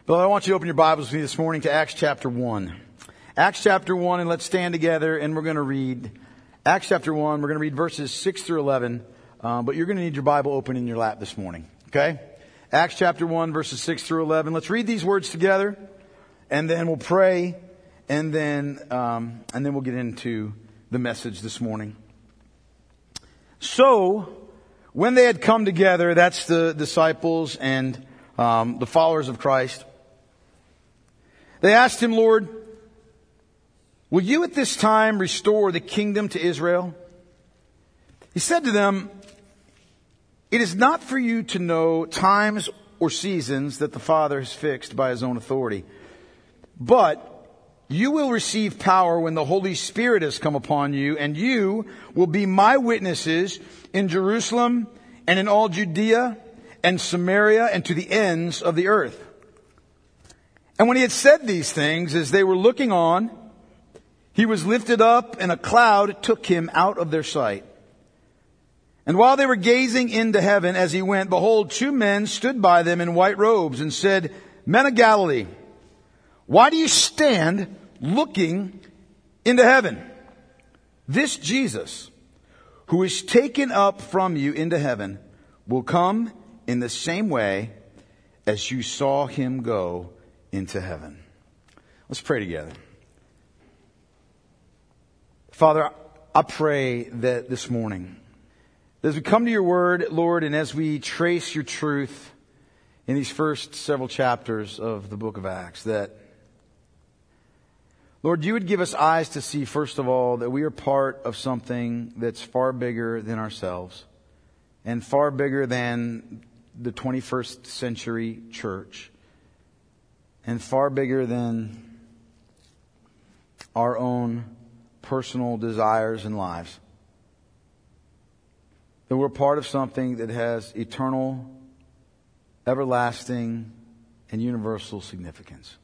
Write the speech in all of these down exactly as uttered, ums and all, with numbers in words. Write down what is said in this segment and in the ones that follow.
Well, I want you to open your Bibles with me this morning to Acts chapter one. Acts chapter one, and let's stand together and we're going to read Acts chapter one. We're going to read verses six through eleven, um, but you're going to need your Bible open in your lap this morning, okay? Acts chapter one, verses six through eleven. Let's read these words together, and then we'll pray, and then um, and then we'll get into the message this morning. So, when they had come together, that's the disciples and um, the followers of Christ, they asked him, Lord, will you at this time restore the kingdom to Israel? He said to them, it is not for you to know times or seasons that the Father has fixed by his own authority, but you will receive power when the Holy Spirit has come upon you, and you will be my witnesses in Jerusalem and in all Judea and Samaria and to the ends of the earth. And when he had said these things, as they were looking on, he was lifted up, and a cloud took him out of their sight. And while they were gazing into heaven as he went, behold, two men stood by them in white robes and said, Men of Galilee, why do you stand looking into heaven? This Jesus, who is taken up from you into heaven, will come in the same way as you saw him go into heaven. Let's pray together. Father, I pray that this morning, as we come to your word, Lord, and as we trace your truth in these first several chapters of the book of Acts, that, Lord, you would give us eyes to see, first of all, that we are part of something that's far bigger than ourselves and far bigger than the twenty-first century church and far bigger than our own personal desires and lives. That we're part of something that has eternal, everlasting, and universal significance.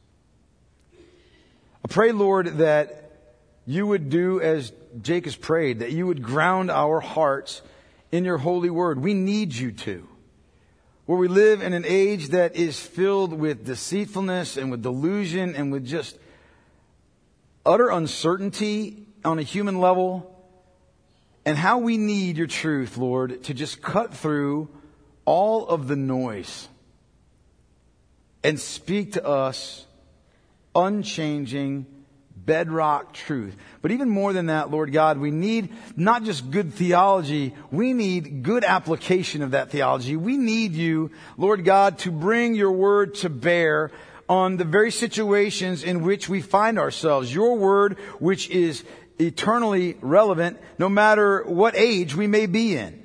I pray, Lord, that you would do as Jake has prayed, that you would ground our hearts in your holy word. We need you to. Where we live in an age that is filled with deceitfulness and with delusion and with just utter uncertainty on a human level, and how we need your truth, Lord, to just cut through all of the noise and speak to us unchanging, bedrock truth. But even more than that, Lord God, we need not just good theology, we need good application of that theology. We need you, Lord God, to bring your word to bear on the very situations in which we find ourselves. Your word, which is eternally relevant, no matter what age we may be in.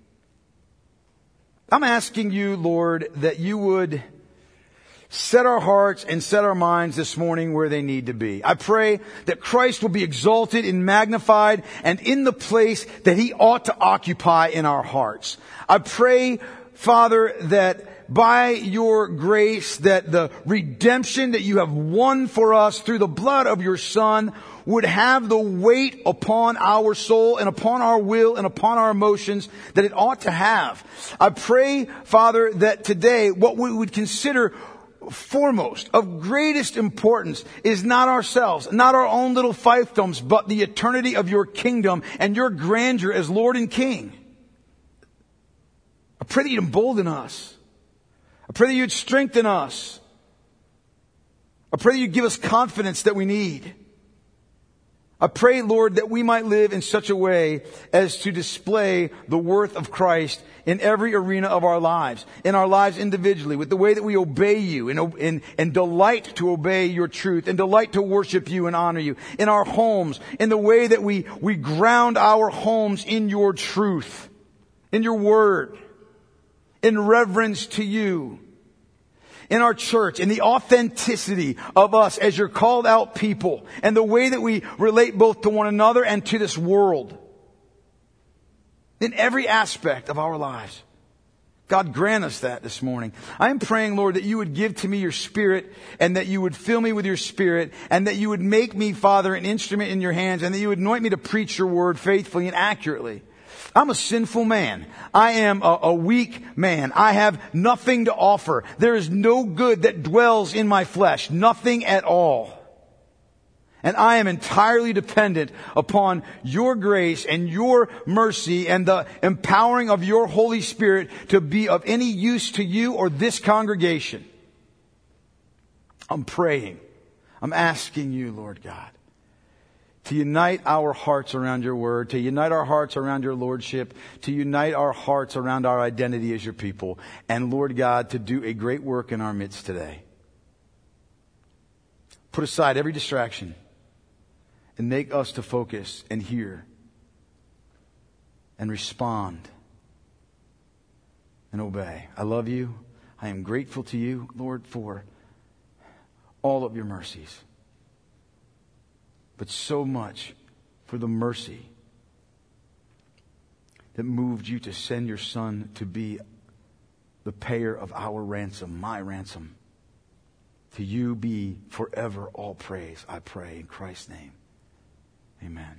I'm asking you, Lord, that you would set our hearts and set our minds this morning where they need to be. I pray that Christ will be exalted and magnified and in the place that he ought to occupy in our hearts. I pray, Father, that by your grace, that the redemption that you have won for us through the blood of your Son would have the weight upon our soul and upon our will and upon our emotions that it ought to have. I pray, Father, that today what we would consider foremost, of greatest importance, is not ourselves, not our own little fiefdoms, but the eternity of your kingdom and your grandeur as Lord and King. I pray that you'd embolden us. I pray that you'd strengthen us. I pray that you'd give us confidence that we need. I pray, Lord, that we might live in such a way as to display the worth of Christ in every arena of our lives, in our lives individually, with the way that we obey you and, and, and delight to obey your truth and delight to worship you and honor you, in our homes, in the way that we, we ground our homes in your truth, in your word, in reverence to you, in our church, in the authenticity of us as your called out people, and the way that we relate both to one another and to this world. In every aspect of our lives. God, grant us that this morning. I am praying, Lord, that you would give to me your Spirit, and that you would fill me with your Spirit, and that you would make me, Father, an instrument in your hands, and that you would anoint me to preach your word faithfully and accurately. I'm a sinful man. I am a, a weak man. I have nothing to offer. There is no good that dwells in my flesh. Nothing at all. And I am entirely dependent upon your grace and your mercy and the empowering of your Holy Spirit to be of any use to you or this congregation. I'm praying. I'm asking you, Lord God, to unite our hearts around your word, to unite our hearts around your lordship, to unite our hearts around our identity as your people, and Lord God, to do a great work in our midst today. Put aside every distraction and make us to focus and hear and respond and obey. I love you. I am grateful to you, Lord, for all of your mercies. But so much for the mercy that moved you to send your Son to be the payer of our ransom, my ransom. To you be forever all praise, I pray in Christ's name. Amen.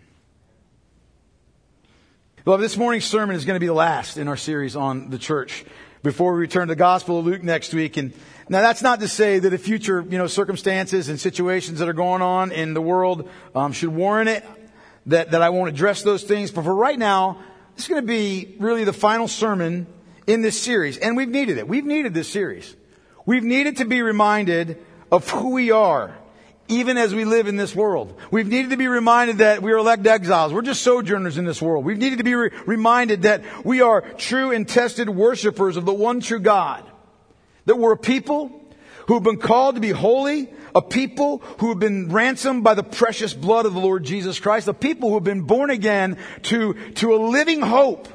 Well, this morning's sermon is going to be the last in our series on the church before we return to the Gospel of Luke next week. And now that's not to say that if future, you know, circumstances and situations that are going on in the world um, should warrant it, that, that I won't address those things. But for right now, this is going to be really the final sermon in this series. And we've needed it. We've needed this series. We've needed to be reminded of who we are, even as we live in this world. We've needed to be reminded that we are elect exiles. We're just sojourners in this world. We've needed to be re- reminded that we are true and tested worshipers of the one true God. That we're a people who have been called to be holy, a people who have been ransomed by the precious blood of the Lord Jesus Christ, a people who have been born again to, to a living hope,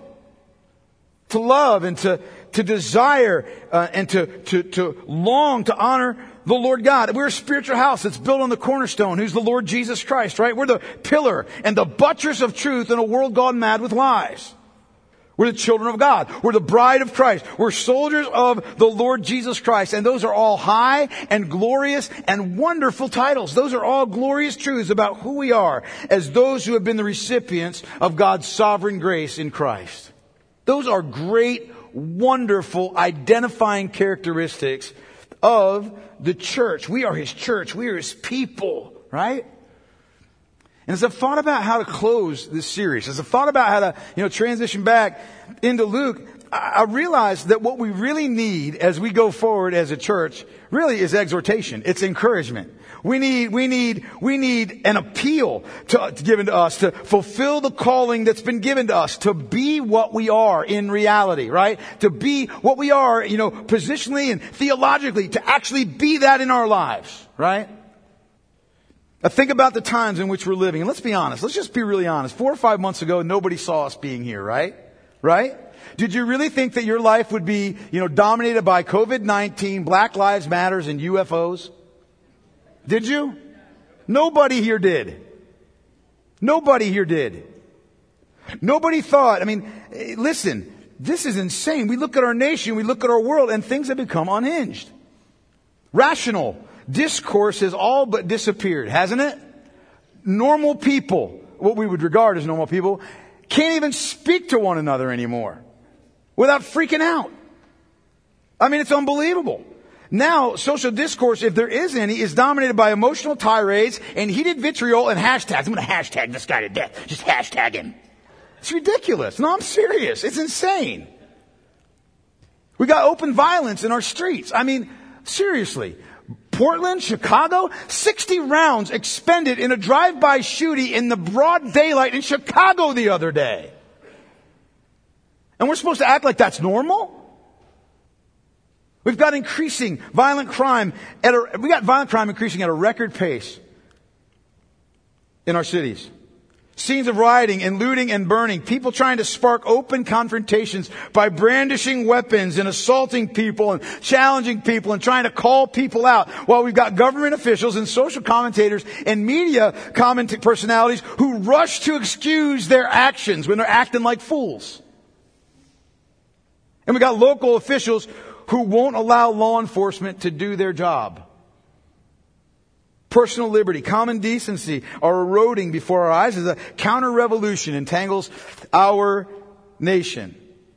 to love and to, to desire uh, and to, to, to long to honor the Lord God. We're a spiritual house that's built on the cornerstone, who's the Lord Jesus Christ, right? We're the pillar and the buttress of truth in a world gone mad with lies. We're the children of God. We're the bride of Christ. We're soldiers of the Lord Jesus Christ. And those are all high and glorious and wonderful titles. Those are all glorious truths about who we are as those who have been the recipients of God's sovereign grace in Christ. Those are great, wonderful, identifying characteristics of the church. We are His church. We are His people, right? And as I've thought about how to close this series, as I've thought about how to, you know, transition back into Luke, I realized that what we really need as we go forward as a church really is exhortation. It's encouragement. We need, we need, we need an appeal to, to given to us to fulfill the calling that's been given to us, to be what we are in reality, right? To be what we are, you know, positionally and theologically, to actually be that in our lives, right? I think about the times in which we're living, and let's be honest. Let's just be really honest. Four or five months ago, nobody saw us being here, right? Right? Did you really think that your life would be, you know, dominated by covid nineteen, Black Lives Matters, and U F Os? Did you? Nobody here did. Nobody here did. Nobody thought, I mean, listen, this is insane. We look at our nation, we look at our world, and things have become unhinged. Rational discourse has all but disappeared, hasn't it? Normal people, what we would regard as normal people, can't even speak to one another anymore without freaking out. I mean, it's unbelievable. Now, social discourse, if there is any, is dominated by emotional tirades and heated vitriol and hashtags. I'm going to hashtag this guy to death. Just hashtag him. It's ridiculous. No, I'm serious. It's insane. We got open violence in our streets. I mean, seriously. Portland, Chicago, sixty rounds expended in a drive-by shooting in the broad daylight in Chicago the other day. And we're supposed to act like that's normal? We've got increasing violent crime at a, we got violent crime increasing at a record pace in our cities. Scenes of rioting and looting and burning. People trying to spark open confrontations by brandishing weapons and assaulting people and challenging people and trying to call people out. While we've got government officials and social commentators and media comment personalities who rush to excuse their actions when they're acting like fools. And we got local officials who won't allow law enforcement to do their job. Personal liberty, common decency are eroding before our eyes as a counter-revolution entangles our nation.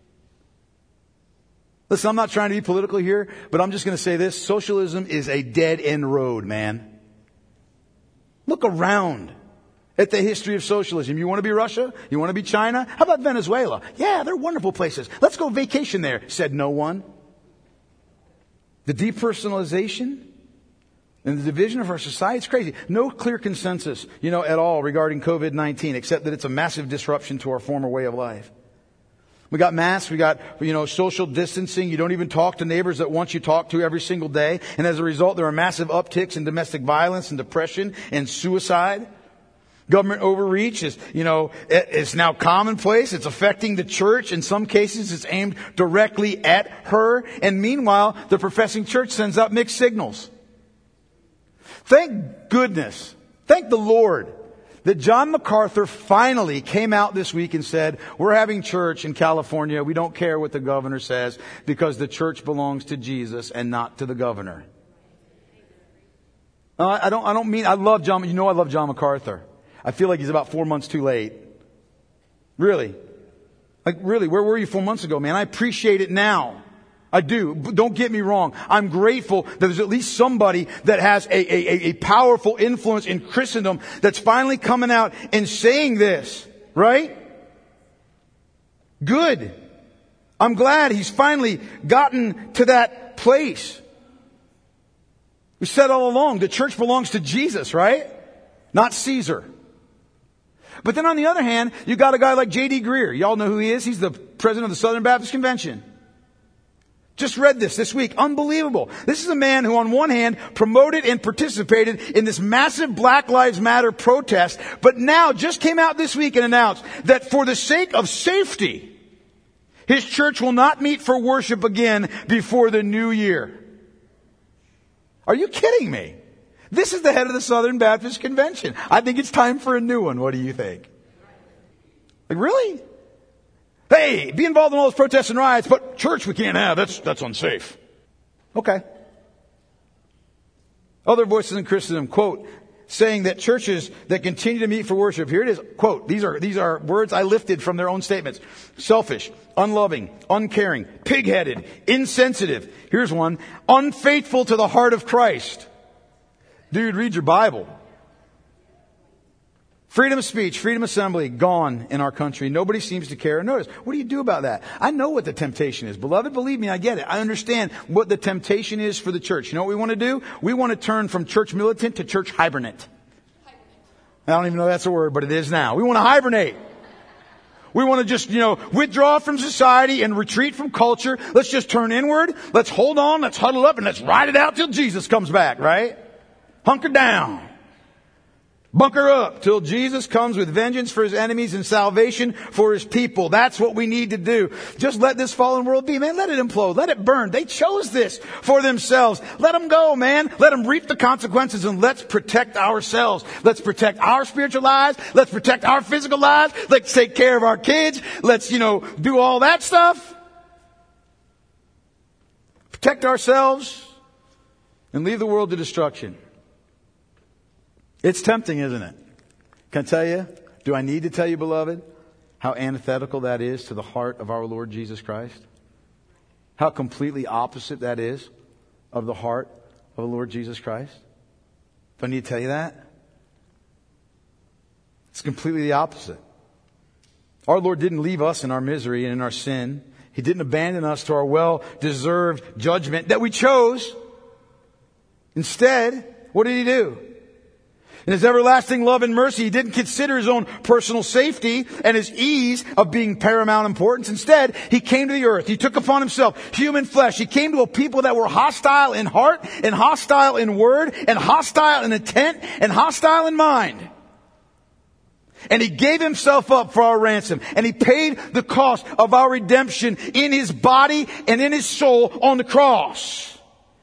Listen, I'm not trying to be political here, but I'm just going to say this. Socialism is a dead-end road, man. Look around at the history of socialism. You want to be Russia? You want to be China? How about Venezuela? Yeah, they're wonderful places. Let's go vacation there, said no one. The depersonalization and the division of our society, it's crazy. No clear consensus, you know, at all regarding covid nineteen, except that it's a massive disruption to our former way of life. We got masks, we got, you know, social distancing. You don't even talk to neighbors that once you talk to every single day. And as a result, there are massive upticks in domestic violence and depression and suicide. Government overreach is, you know, it's now commonplace. It's affecting the church. In some cases, it's aimed directly at her. And meanwhile, the professing church sends out mixed signals. Thank goodness, thank the Lord, that John MacArthur finally came out this week and said, we're having church in California. We don't care what the governor says because the church belongs to Jesus and not to the governor. Uh, I don't, I don't mean, I love John, you know I love John MacArthur. I feel like he's about four months too late. Really. Like really, where were you four months ago, man? I appreciate it now. I do. Don't get me wrong. I'm grateful that there's at least somebody that has a, a, a powerful influence in Christendom that's finally coming out and saying this. Right? Good. I'm glad he's finally gotten to that place. We said all along, the church belongs to Jesus, right? Not Caesar. But then on the other hand, you got a guy like J D Greear. Y'all know who he is. He's the president of the Southern Baptist Convention. Just read this this week. Unbelievable. This is a man who on one hand promoted and participated in this massive Black Lives Matter protest, but now just came out this week and announced that for the sake of safety, his church will not meet for worship again before the new year. Are you kidding me? This is the head of the Southern Baptist Convention. I think it's time for a new one. What do you think? Like, really? Hey, be involved in all those protests and riots, but church we can't have. That's, that's unsafe. Okay. Other voices in Christendom, quote, saying that churches that continue to meet for worship, here it is, quote, these are, these are words I lifted from their own statements. Selfish, unloving, uncaring, pig-headed, insensitive. Here's one. Unfaithful to the heart of Christ. Dude, read your Bible. Freedom of speech, freedom of assembly, gone in our country. Nobody seems to care or notice. What do you do about that? I know what the temptation is. Beloved, believe me, I get it. I understand what the temptation is for the church. You know what we want to do? We want to turn from church militant to church hibernate. I don't even know if that's a word, but it is now. We want to hibernate. We want to just, you know, withdraw from society and retreat from culture. Let's just turn inward. Let's hold on. Let's huddle up and let's ride it out till Jesus comes back, right? Hunker down. Bunker up till Jesus comes with vengeance for his enemies and salvation for his people. That's what we need to do. Just let this fallen world be, man. Let it implode. Let it burn. They chose this for themselves. Let them go, man. Let them reap the consequences, and let's protect ourselves. Let's protect our spiritual lives. Let's protect our physical lives. Let's take care of our kids. Let's, you know, do all that stuff. Protect ourselves and leave the world to destruction. It's tempting, isn't it? Can I tell you? Do I need to tell you, beloved, how antithetical that is to the heart of our Lord Jesus Christ? How completely opposite that is of the heart of the Lord Jesus Christ? Do I need to tell you that? It's completely the opposite. Our Lord didn't leave us in our misery and in our sin. He didn't abandon us to our well-deserved judgment that we chose. Instead, what did He do? In His everlasting love and mercy, He didn't consider His own personal safety and His ease of being paramount importance. Instead, He came to the earth. He took upon Himself human flesh. He came to a people that were hostile in heart and hostile in word and hostile in intent and hostile in mind. And He gave Himself up for our ransom. And He paid the cost of our redemption in His body and in His soul on the cross.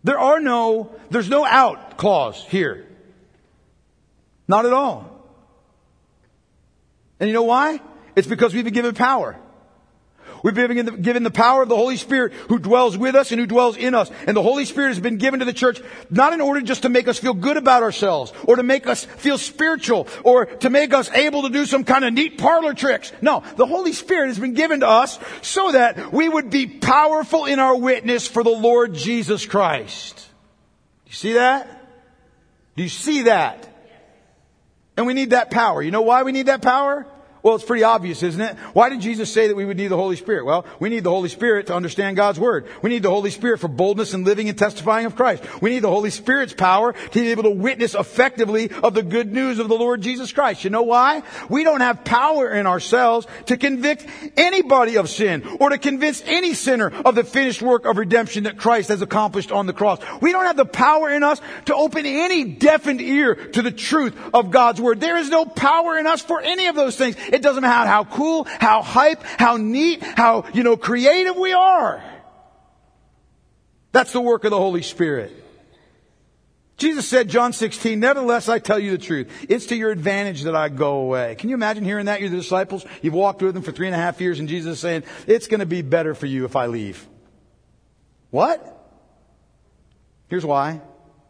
There are no, there's no out clause here. Not at all. And you know why? It's because we've been given power. We've been given the power of the Holy Spirit who dwells with us and who dwells in us. And the Holy Spirit has been given to the church not in order just to make us feel good about ourselves or to make us feel spiritual or to make us able to do some kind of neat parlor tricks. No, the Holy Spirit has been given to us so that we would be powerful in our witness for the Lord Jesus Christ. Do you see that? Do you see that? And we need that power. You know why we need that power? Well, it's pretty obvious, isn't it? Why did Jesus say that we would need the Holy Spirit? Well, we need the Holy Spirit to understand God's Word. We need the Holy Spirit for boldness in living and testifying of Christ. We need the Holy Spirit's power to be able to witness effectively of the good news of the Lord Jesus Christ. You know why? We don't have power in ourselves to convict anybody of sin or to convince any sinner of the finished work of redemption that Christ has accomplished on the cross. We don't have the power in us to open any deafened ear to the truth of God's Word. There is no power in us for any of those things. It doesn't matter how cool, how hype, how neat, how, you know, creative we are. That's the work of the Holy Spirit. Jesus said, John sixteen, nevertheless I tell you the truth. It's to your advantage that I go away. Can you imagine hearing that? You're the disciples. You've walked with them for three and a half years and Jesus is saying, it's going to be better for you if I leave. What? Here's why.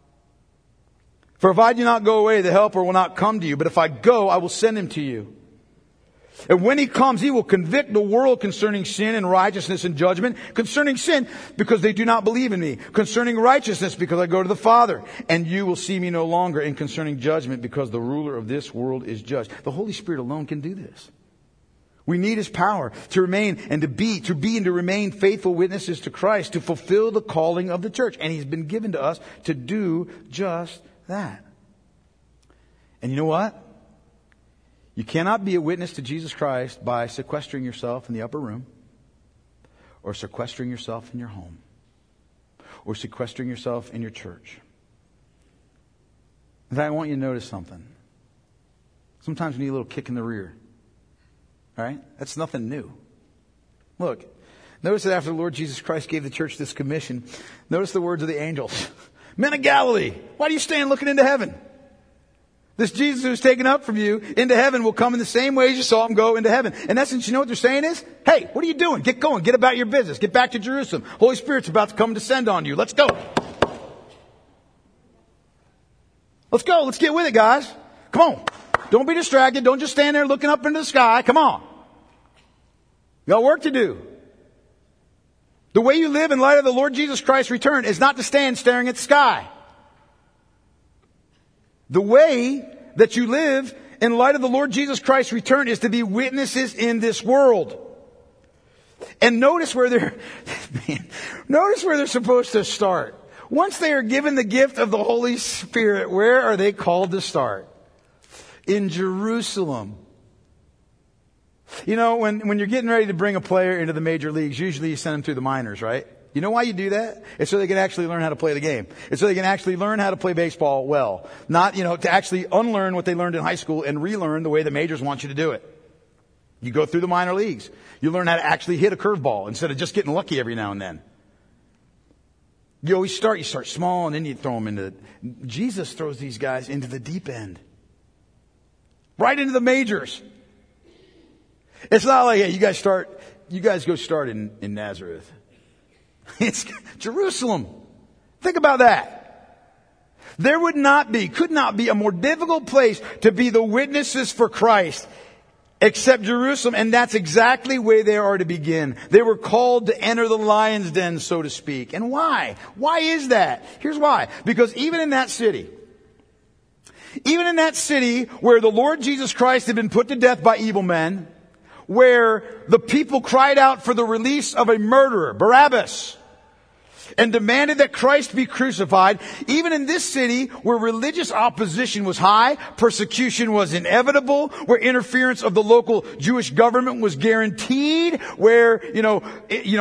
For if I do not go away, the Helper will not come to you. But if I go, I will send him to you. And when he comes, he will convict the world concerning sin and righteousness and judgment. Concerning sin, because they do not believe in me. Concerning righteousness, because I go to the Father. And you will see me no longer. And concerning judgment, because the ruler of this world is judged. The Holy Spirit alone can do this. We need his power to remain and to be, to be and to remain faithful witnesses to Christ, to fulfill the calling of the church. And he's been given to us to do just that. And you know what? You cannot be a witness to Jesus Christ by sequestering yourself in the upper room, or sequestering yourself in your home, or sequestering yourself in your church. In fact, I want you to notice something. Sometimes we need a little kick in the rear. All right? That's nothing new. Look, notice that after the Lord Jesus Christ gave the church this commission, notice the words of the angels. Men of Galilee, why do you stand looking into heaven? This Jesus who's taken up from you into heaven will come in the same way as you saw him go into heaven. In essence, you know what they're saying is, hey, what are you doing? Get going. Get about your business. Get back to Jerusalem. Holy Spirit's about to come descend on you. Let's go. Let's go. Let's get with it, guys. Come on. Don't be distracted. Don't just stand there looking up into the sky. Come on. You got work to do. The way you live in light of the Lord Jesus Christ's return is not to stand staring at the sky. The way that you live in light of the Lord Jesus Christ's return is to be witnesses in this world. And notice where they're, man, notice where they're supposed to start. Once they are given the gift of the Holy Spirit, where are they called to start? In Jerusalem. You know, when, when you're getting ready to bring a player into the major leagues, usually you send them through the minors, right? You know why you do that? It's so they can actually learn how to play the game. It's so they can actually learn how to play baseball well. Not, you know, to actually unlearn what they learned in high school and relearn the way the majors want you to do it. You go through the minor leagues. You learn how to actually hit a curveball instead of just getting lucky every now and then. You always start, you start small and then you throw them into, Jesus throws these guys into the deep end. Right into the majors. It's not like, hey, you guys start, you guys go start in, in Nazareth. It's Jerusalem. Think about that. There would not be, could not be a more difficult place to be the witnesses for Christ except Jerusalem. And that's exactly where they are to begin. They were called to enter the lion's den, so to speak. And why? Why is that? Here's why. Because even in that city, even in that city where the Lord Jesus Christ had been put to death by evil men, where the people cried out for the release of a murderer, Barabbas, and demanded that Christ be crucified. Even in this city where religious opposition was high, persecution was inevitable, where interference of the local Jewish government was guaranteed, where, you know, it, you know,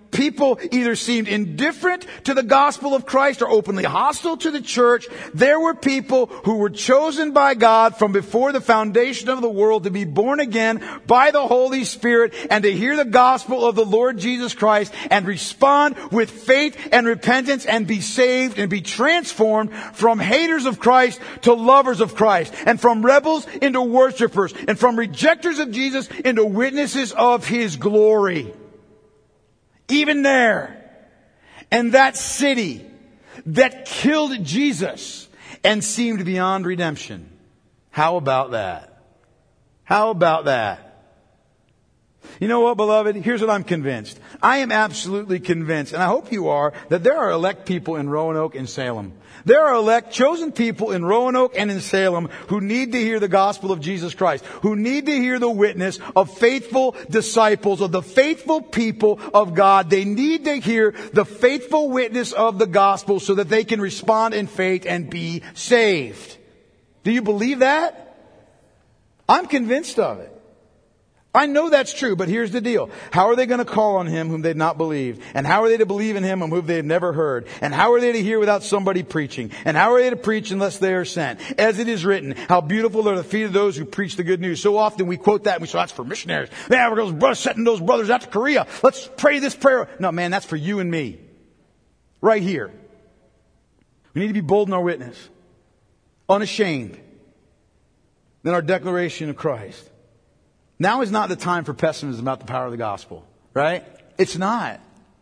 people either seemed indifferent to the gospel of Christ or openly hostile to the church, there were people who were chosen by God from before the foundation of the world to be born again by the Holy Spirit and to hear the gospel of the Lord Jesus Christ and respond with faith and repentance and be saved and be transformed from haters of Christ to lovers of Christ, and from rebels into worshipers, and from rejectors of Jesus into witnesses of His glory. Even there, and that city that killed Jesus and seemed beyond redemption. How about that? How about that? You know what, beloved? Here's what I'm convinced. I am absolutely convinced, and I hope you are, that there are elect people in Roanoke and Salem. There are elect, chosen people in Roanoke and in Salem who need to hear the gospel of Jesus Christ, who need to hear the witness of faithful disciples, of the faithful people of God. They need to hear the faithful witness of the gospel so that they can respond in faith and be saved. Do you believe that? I'm convinced of it. I know that's true, but here's the deal. How are they going to call on Him whom they've not believed? And how are they to believe in Him whom they've never heard? And how are they to hear without somebody preaching? And how are they to preach unless they are sent? As it is written, how beautiful are the feet of those who preach the good news. So often we quote that and we say, that's for missionaries. Man, we're going to sending those brothers out to Korea. Let's pray this prayer. No, man, that's for you and me. Right here. We need to be bold in our witness. Unashamed. Then our declaration of Christ. Now is not the time for pessimism about the power of the gospel, right? It's not.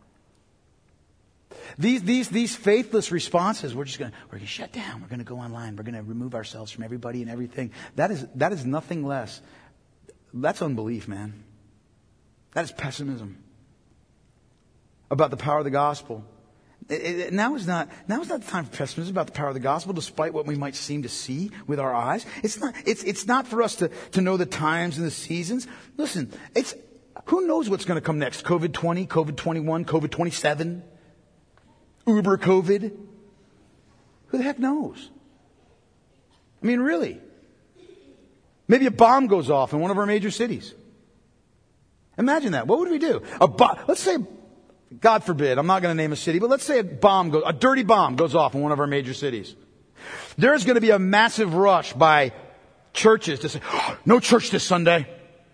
These, these, these faithless responses, we're just going to, we're going to shut down. We're going to go online. We're going to remove ourselves from everybody and everything. That is, that is nothing less. That's unbelief, man. That is pessimism about the power of the gospel. It, it, now is not, now is not the time for pessimism about the power of the gospel, despite what we might seem to see with our eyes. It's not, it's, it's not for us to, to know the times and the seasons. Listen, it's, who knows what's going to come next? COVID twenty, COVID twenty-one, COVID twenty-seven, Uber COVID. Who the heck knows? I mean, really. Maybe a bomb goes off in one of our major cities. Imagine that. What would we do? A bo- let's say, God forbid, I'm not going to name a city, but let's say a bomb goes, a dirty bomb goes off in one of our major cities. There's going to be a massive rush by churches to say, oh, no church this Sunday.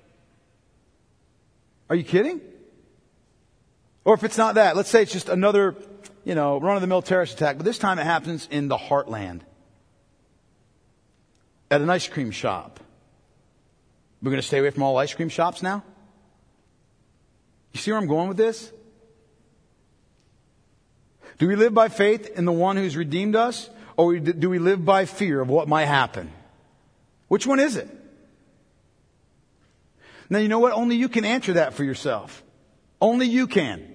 Are you kidding? Or if it's not that, let's say it's just another, you know, run-of-the-mill terrorist attack, but this time it happens in the heartland. At an ice cream shop. We're going to stay away from all ice cream shops now? You see where I'm going with this? Do we live by faith in the one who's redeemed us? Or do we live by fear of what might happen? Which one is it? Now, you know what? Only you can answer that for yourself. Only you can.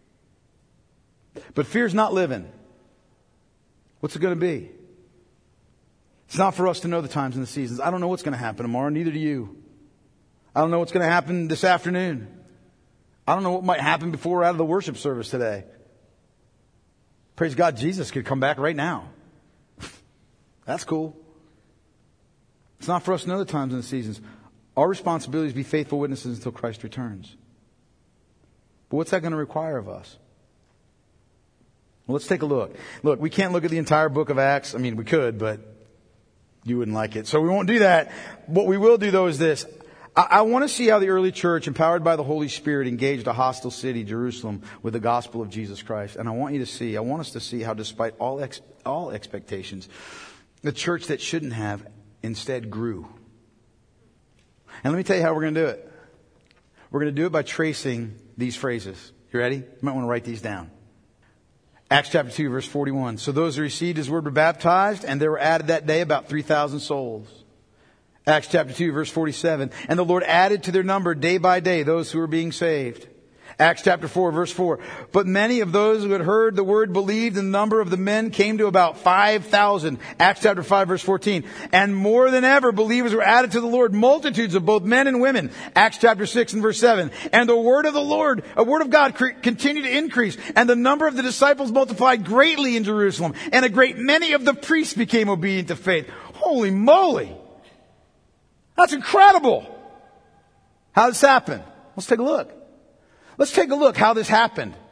But fear's not living. What's it going to be? It's not for us to know the times and the seasons. I don't know what's going to happen tomorrow. Neither do you. I don't know what's going to happen this afternoon. I don't know what might happen before we're out of the worship service today. Praise God, Jesus could come back right now. That's cool. It's not for us to know the times and the seasons. Our responsibility is to be faithful witnesses until Christ returns. But what's that going to require of us? Well, let's take a look. Look, we can't look at the entire book of Acts. I mean, we could, but you wouldn't like it. So we won't do that. What we will do, though, is this. I, I want to see how the early church, empowered by the Holy Spirit, engaged a hostile city, Jerusalem, with the gospel of Jesus Christ. And I want you to see, I want us to see how despite all ex, all expectations, the church that shouldn't have instead grew. And let me tell you how we're going to do it. We're going to do it by tracing these phrases. You ready? You might want to write these down. Acts chapter two, verse forty-one. So those who received His word were baptized, and there were added that day about three thousand souls. Acts chapter two, verse forty-seven. And the Lord added to their number day by day those who were being saved. Acts chapter four, verse four. But many of those who had heard the word believed, and the number of the men came to about five thousand. Acts chapter five, verse fourteen. And more than ever, believers were added to the Lord, multitudes of both men and women. Acts chapter six and verse seven. And the word of the Lord, a word of God, continued to increase. And the number of the disciples multiplied greatly in Jerusalem. And a great many of the priests became obedient to faith. Holy moly! That's incredible! How did this happen? Let's take a look. Let's take a look how this happened.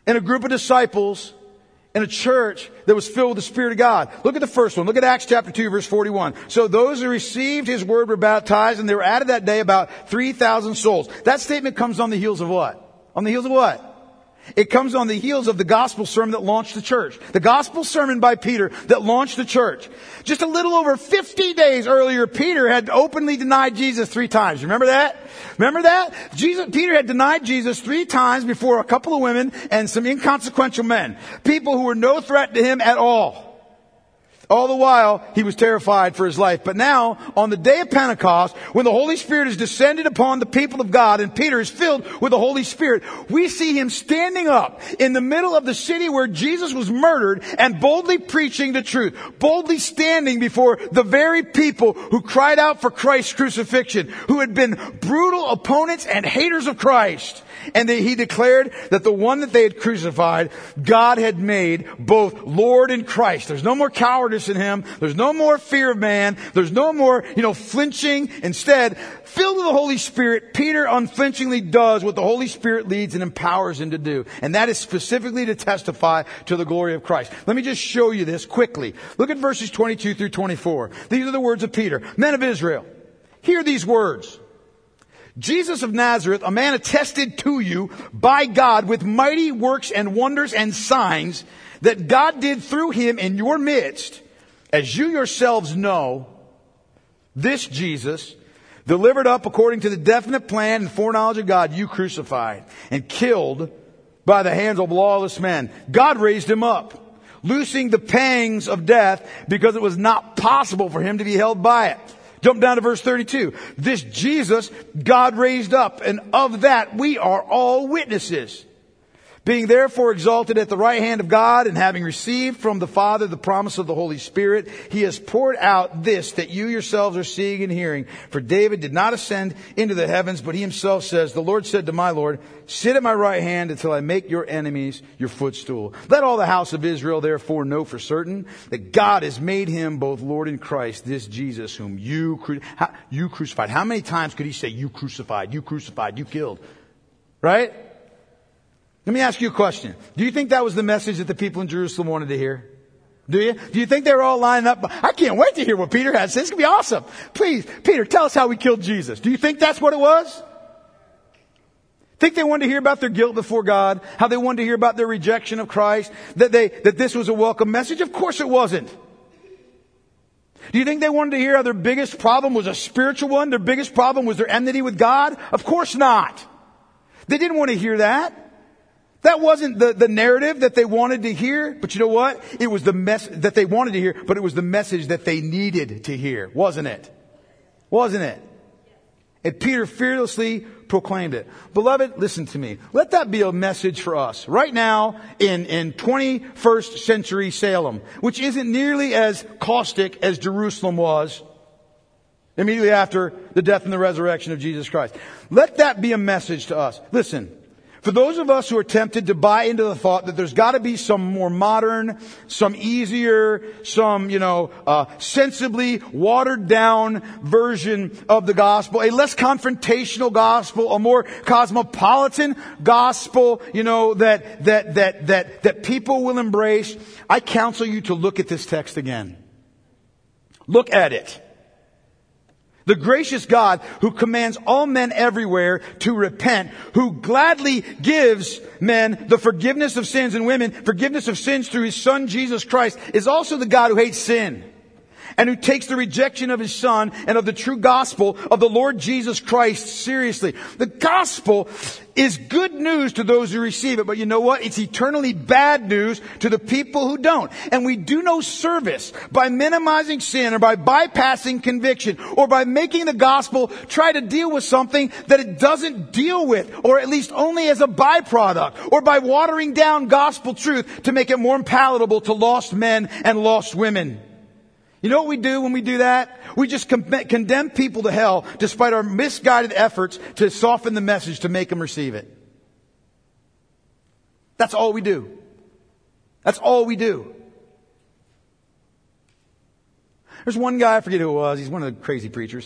in a group of disciples in a church that was filled with the Spirit of God. Look at the first one. Look at Acts chapter two, verse forty-one. So those who received His word were baptized, and there were added that day about three thousand souls. That statement comes on the heels of what? On the heels of what? It comes on the heels of the gospel sermon that launched the church. The gospel sermon by Peter that launched the church. Just a little over fifty days earlier, Peter had openly denied Jesus three times. Remember that? Remember that? Jesus, Peter had denied Jesus three times before a couple of women and some inconsequential men. People who were no threat to him at all. All the while, he was terrified for his life. But now, on the day of Pentecost, when the Holy Spirit is descended upon the people of God and Peter is filled with the Holy Spirit, we see him standing up in the middle of the city where Jesus was murdered and boldly preaching the truth. Boldly standing before the very people who cried out for Christ's crucifixion, who had been brutal opponents and haters of Christ. And they, he declared that the one that they had crucified, God had made both Lord and Christ. There's no more cowardice in him. There's no more fear of man. There's no more, you know, flinching. Instead, filled with the Holy Spirit, Peter unflinchingly does what the Holy Spirit leads and empowers him to do. And that is specifically to testify to the glory of Christ. Let me just show you this quickly. Look at verses twenty-two through twenty-four. These are the words of Peter. Men of Israel, hear these words. Jesus of Nazareth, a man attested to you by God with mighty works and wonders and signs that God did through him in your midst, as you yourselves know, this Jesus, delivered up according to the definite plan and foreknowledge of God, you crucified and killed by the hands of lawless men. God raised him up, loosing the pangs of death because it was not possible for him to be held by it. Jump down to verse thirty-two. This Jesus God raised up, and of that we are all witnesses. Being therefore exalted at the right hand of God, and having received from the Father the promise of the Holy Spirit, he has poured out this that you yourselves are seeing and hearing. For David did not ascend into the heavens, but he himself says, the Lord said to my Lord, sit at my right hand until I make your enemies your footstool. Let all the house of Israel therefore know for certain that God has made him both Lord and Christ, this Jesus whom you, cru- how, you crucified. How many times could he say, you crucified, you crucified, you killed? Right? Let me ask you a question. Do you think that was the message that the people in Jerusalem wanted to hear? Do you? Do you think they were all lined up? I can't wait to hear what Peter had to say. It's going to be awesome. Please, Peter, tell us how we killed Jesus. Do you think that's what it was? Think they wanted to hear about their guilt before God? How they wanted to hear about their rejection of Christ? That they, that this was a welcome message? Of course it wasn't. Do you think they wanted to hear how their biggest problem was a spiritual one? Their biggest problem was their enmity with God? Of course not. They didn't want to hear that. That wasn't the, the narrative that they wanted to hear. But you know what? It was the mess that they wanted to hear, but it was the message that they needed to hear. Wasn't it? Wasn't it? And Peter fearlessly proclaimed it. Beloved, listen to me. Let that be a message for us right now in, in twenty-first century Salem, which isn't nearly as caustic as Jerusalem was immediately after the death and the resurrection of Jesus Christ. Let that be a message to us. Listen. For those of us who are tempted to buy into the thought that there's got to be some more modern, some easier, some, you know, uh, sensibly watered down version of the gospel, a less confrontational gospel, a more cosmopolitan gospel, you know, that, that, that, that, that people will embrace, I counsel you to look at this text again. Look at it. The gracious God who commands all men everywhere to repent, who gladly gives men the forgiveness of sins and women forgiveness of sins through His Son Jesus Christ, is also the God who hates sin and who takes the rejection of His Son and of the true gospel of the Lord Jesus Christ seriously. The gospel is good news to those who receive it, but you know what? It's eternally bad news to the people who don't. And we do no service by minimizing sin or by bypassing conviction or by making the gospel try to deal with something that it doesn't deal with, or at least only as a byproduct, or by watering down gospel truth to make it more palatable to lost men and lost women. You know what we do when we do that? We just con- condemn people to hell despite our misguided efforts to soften the message to make them receive it. That's all we do. That's all we do. There's one guy, I forget who it was, he's one of the crazy preachers.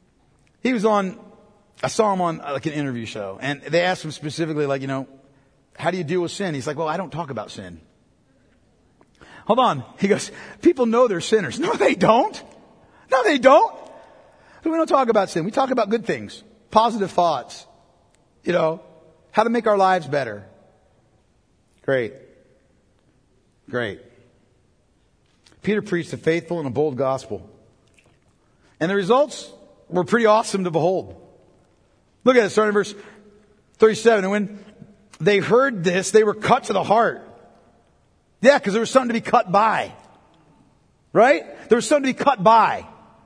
He was on, I saw him on like an interview show, and they asked him specifically, like, you know, how do you deal with sin? He's like, well, I don't talk about sin. Hold on. He goes, people know they're sinners. No, they don't. No, they don't. We don't talk about sin. We talk about good things, positive thoughts, you know, how to make our lives better. Great. Great. Peter preached a faithful and a bold gospel. And the results were pretty awesome to behold. Look at it, starting in verse thirty-seven. And when they heard this, they were cut to the heart. Yeah, because there was something to be cut by. Right? There was something to be cut by.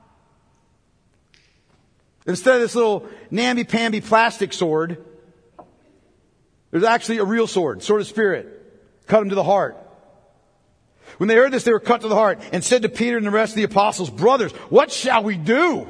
Instead of this little namby-pamby plastic sword, there's actually a real sword, sword of spirit. Cut them to the heart. When they heard this, they were cut to the heart and said to Peter and the rest of the apostles, brothers, what shall we do?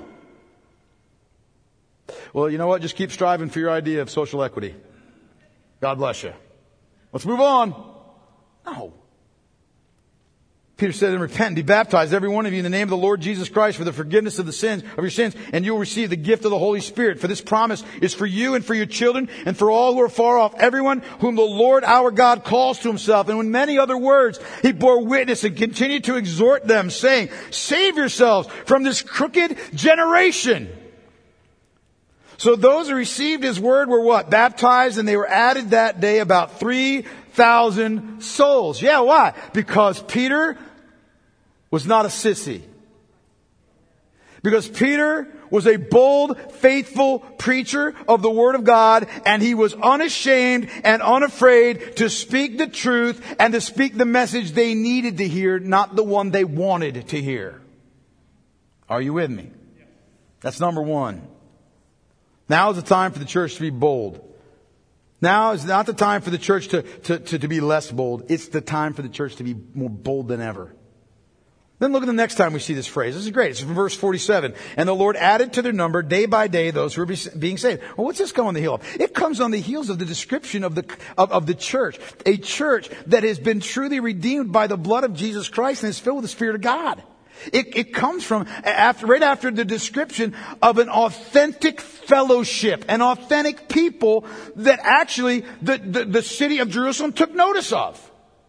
Well, you know what? Just keep striving for your idea of social equity. God bless you. Let's move on. No. Peter said, and repent and be baptized, every one of you, in the name of the Lord Jesus Christ for the forgiveness of the sins, of your sins, and you will receive the gift of the Holy Spirit. For this promise is for you and for your children and for all who are far off, everyone whom the Lord our God calls to himself. And with many other words, he bore witness and continued to exhort them, saying, save yourselves from this crooked generation. So those who received his word were what? Baptized, and they were added that day about three thousand souls. Yeah, why? Because Peter was not a sissy. Because Peter was a bold, faithful preacher of the Word of God, and he was unashamed and unafraid to speak the truth and to speak the message they needed to hear, not the one they wanted to hear. Are you with me? That's number one. Now is the time for the church to be bold. Now is not the time for the church to, to, to, to be less bold. It's the time for the church to be more bold than ever. Then look at the next time we see this phrase. This is great. It's from verse forty-seven. And the Lord added to their number day by day those who were being saved. Well, what's this come on the heel of? It comes on the heels of the description of the, of, of the church. A church that has been truly redeemed by the blood of Jesus Christ and is filled with the Spirit of God. It, it comes from after, right after the description of an authentic fellowship, an authentic people that actually the, the, the city of Jerusalem took notice of.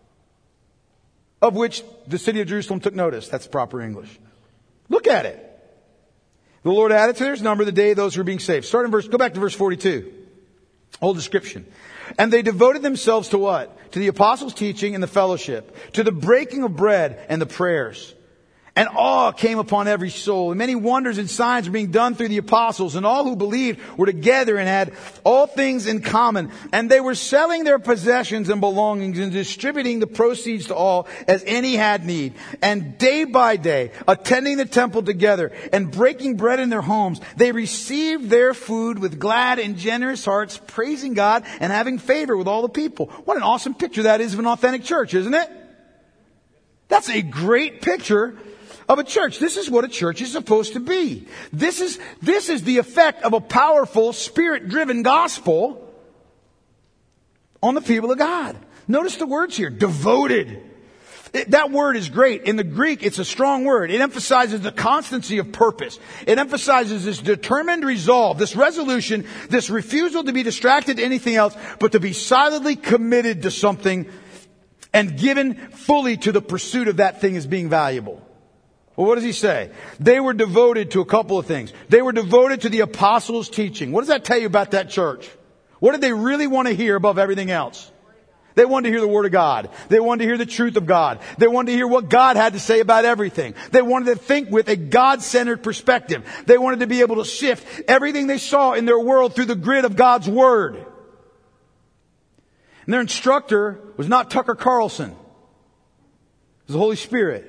Of which the city of Jerusalem took notice. That's proper English. Look at it. The Lord added to their number the day those who were being saved. Start in verse, go back to verse forty-two. Whole description. And they devoted themselves to what? To the apostles' teaching and the fellowship. To the breaking of bread and the prayers. And awe came upon every soul. And many wonders and signs were being done through the apostles. And all who believed were together and had all things in common. And they were selling their possessions and belongings and distributing the proceeds to all as any had need. And day by day, attending the temple together and breaking bread in their homes, they received their food with glad and generous hearts, praising God and having favor with all the people. What an awesome picture that is of an authentic church, isn't it? That's a great picture of a church. This is what a church is supposed to be. This is, this is the effect of a powerful, spirit-driven gospel on the people of God. Notice the words here. Devoted. It, that word is great. In the Greek, it's a strong word. It emphasizes the constancy of purpose. It emphasizes this determined resolve, this resolution, this refusal to be distracted to anything else, but to be solidly committed to something and given fully to the pursuit of that thing as being valuable. Well, what does he say? They were devoted to a couple of things. They were devoted to the apostles' teaching. What does that tell you about that church? What did they really want to hear above everything else? They wanted to hear the Word of God. They wanted to hear the truth of God. They wanted to hear what God had to say about everything. They wanted to think with a God-centered perspective. They wanted to be able to sift everything they saw in their world through the grid of God's Word. And their instructor was not Tucker Carlson. It was the Holy Spirit.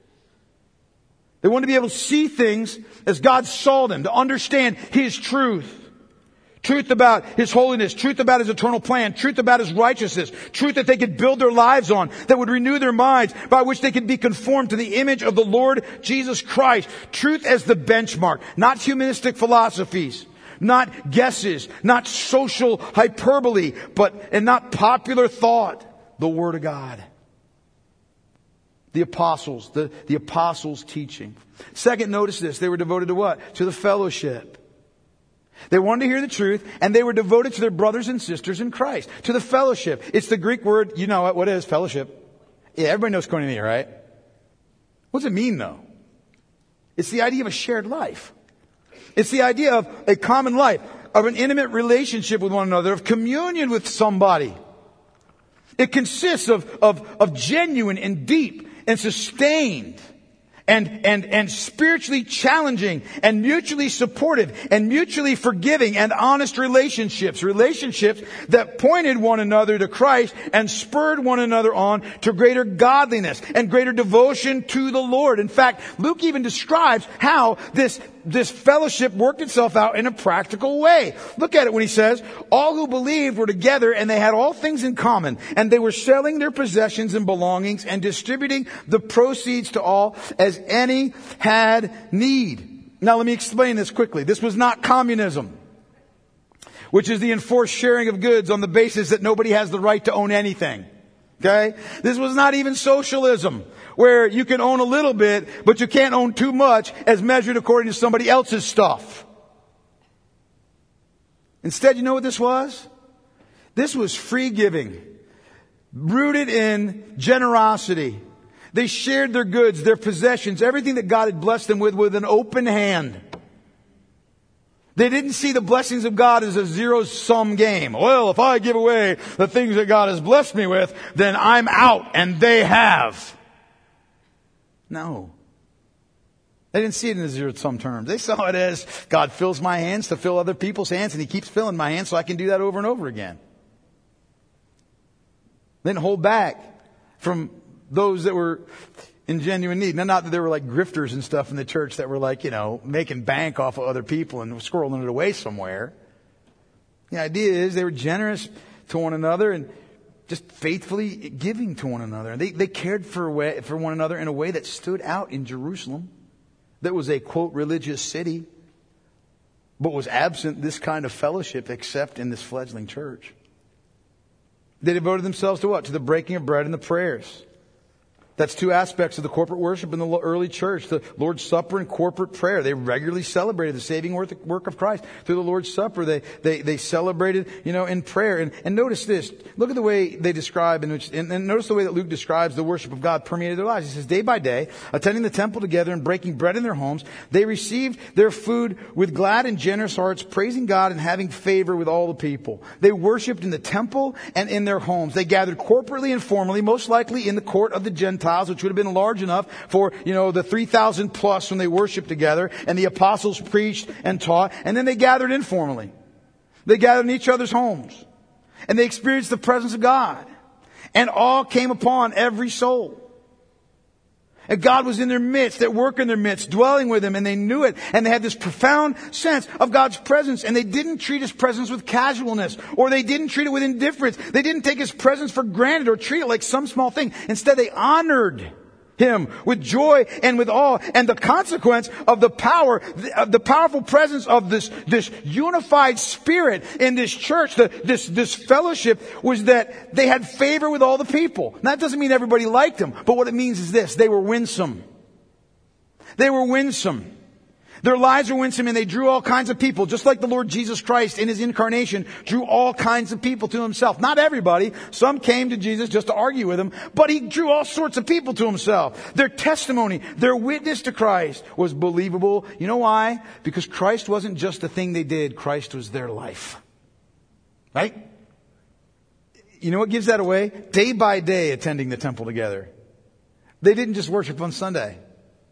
They wanted to be able to see things as God saw them, to understand His truth. Truth about His holiness, truth about His eternal plan, truth about His righteousness, truth that they could build their lives on, that would renew their minds, by which they could be conformed to the image of the Lord Jesus Christ. Truth as the benchmark, not humanistic philosophies, not guesses, not social hyperbole, but, and not popular thought, the Word of God. The apostles, the, the apostles' teaching. Second, notice this. They were devoted to what? To the fellowship. They wanted to hear the truth, and they were devoted to their brothers and sisters in Christ, to the fellowship. It's the Greek word, you know what is fellowship. Yeah, everybody knows koinonia, right? What does it mean, though? It's the idea of a shared life. It's the idea of a common life, of an intimate relationship with one another, of communion with somebody. It consists of, of, of genuine and deep and sustained and, and, and spiritually challenging and mutually supportive and mutually forgiving and honest relationships. Relationships that pointed one another to Christ and spurred one another on to greater godliness and greater devotion to the Lord. In fact, Luke even describes how this This fellowship worked itself out in a practical way. Look at it when he says, all who believed were together and they had all things in common. And they were selling their possessions and belongings and distributing the proceeds to all as any had need. Now let me explain this quickly. This was not communism, which is the enforced sharing of goods on the basis that nobody has the right to own anything. Okay? This was not even socialism, where you can own a little bit, but you can't own too much as measured according to somebody else's stuff. Instead, you know what this was? This was free giving, rooted in generosity. They shared their goods, their possessions, everything that God had blessed them with, with an open hand. They didn't see the blessings of God as a zero-sum game. Well, if I give away the things that God has blessed me with, then I'm out, and they have. No. They didn't see it in the zero-sum terms. They saw it as God fills my hands to fill other people's hands, and He keeps filling my hands so I can do that over and over again. They didn't hold back from those that were in genuine need. Now, not that there were like grifters and stuff in the church that were like, you know, making bank off of other people and squirreling it away somewhere. The idea is they were generous to one another and just faithfully giving to one another. And they, they cared for, a way, for one another in a way that stood out in Jerusalem. That was a, quote, religious city, but was absent this kind of fellowship except in this fledgling church. They devoted themselves to what? To the breaking of bread and the prayers. That's two aspects of the corporate worship in the early church. The Lord's Supper and corporate prayer. They regularly celebrated the saving work of Christ through the Lord's Supper. They they, they celebrated, you know, in prayer. And, and notice this. Look at the way they describe, in which, and, and notice the way that Luke describes the worship of God permeated their lives. He says, day by day, attending the temple together and breaking bread in their homes, they received their food with glad and generous hearts, praising God and having favor with all the people. They worshiped in the temple and in their homes. They gathered corporately and formally, most likely in the court of the Gentiles, which would have been large enough for, you know, the three thousand plus when they worshiped together, and the apostles preached and taught, and then they gathered informally. They gathered in each other's homes, and they experienced the presence of God, and awe came upon every soul. And God was in their midst, at work in their midst, dwelling with them, and they knew it. And they had this profound sense of God's presence. And they didn't treat His presence with casualness, or they didn't treat it with indifference. They didn't take His presence for granted or treat it like some small thing. Instead, they honored Him with joy and with awe. And the consequence of the power, of the powerful presence of this, this unified spirit in this church, the, this, this fellowship, was that they had favor with all the people. Now, that doesn't mean everybody liked them, but what it means is this: they were winsome. They were winsome. Their lives were winsome, and they drew all kinds of people, just like the Lord Jesus Christ in His incarnation drew all kinds of people to Himself. Not everybody. Some came to Jesus just to argue with Him, but He drew all sorts of people to Himself. Their testimony, their witness to Christ was believable. You know why? Because Christ wasn't just the thing they did. Christ was their life. Right? You know what gives that away? Day by day attending the temple together. They didn't just worship on Sunday.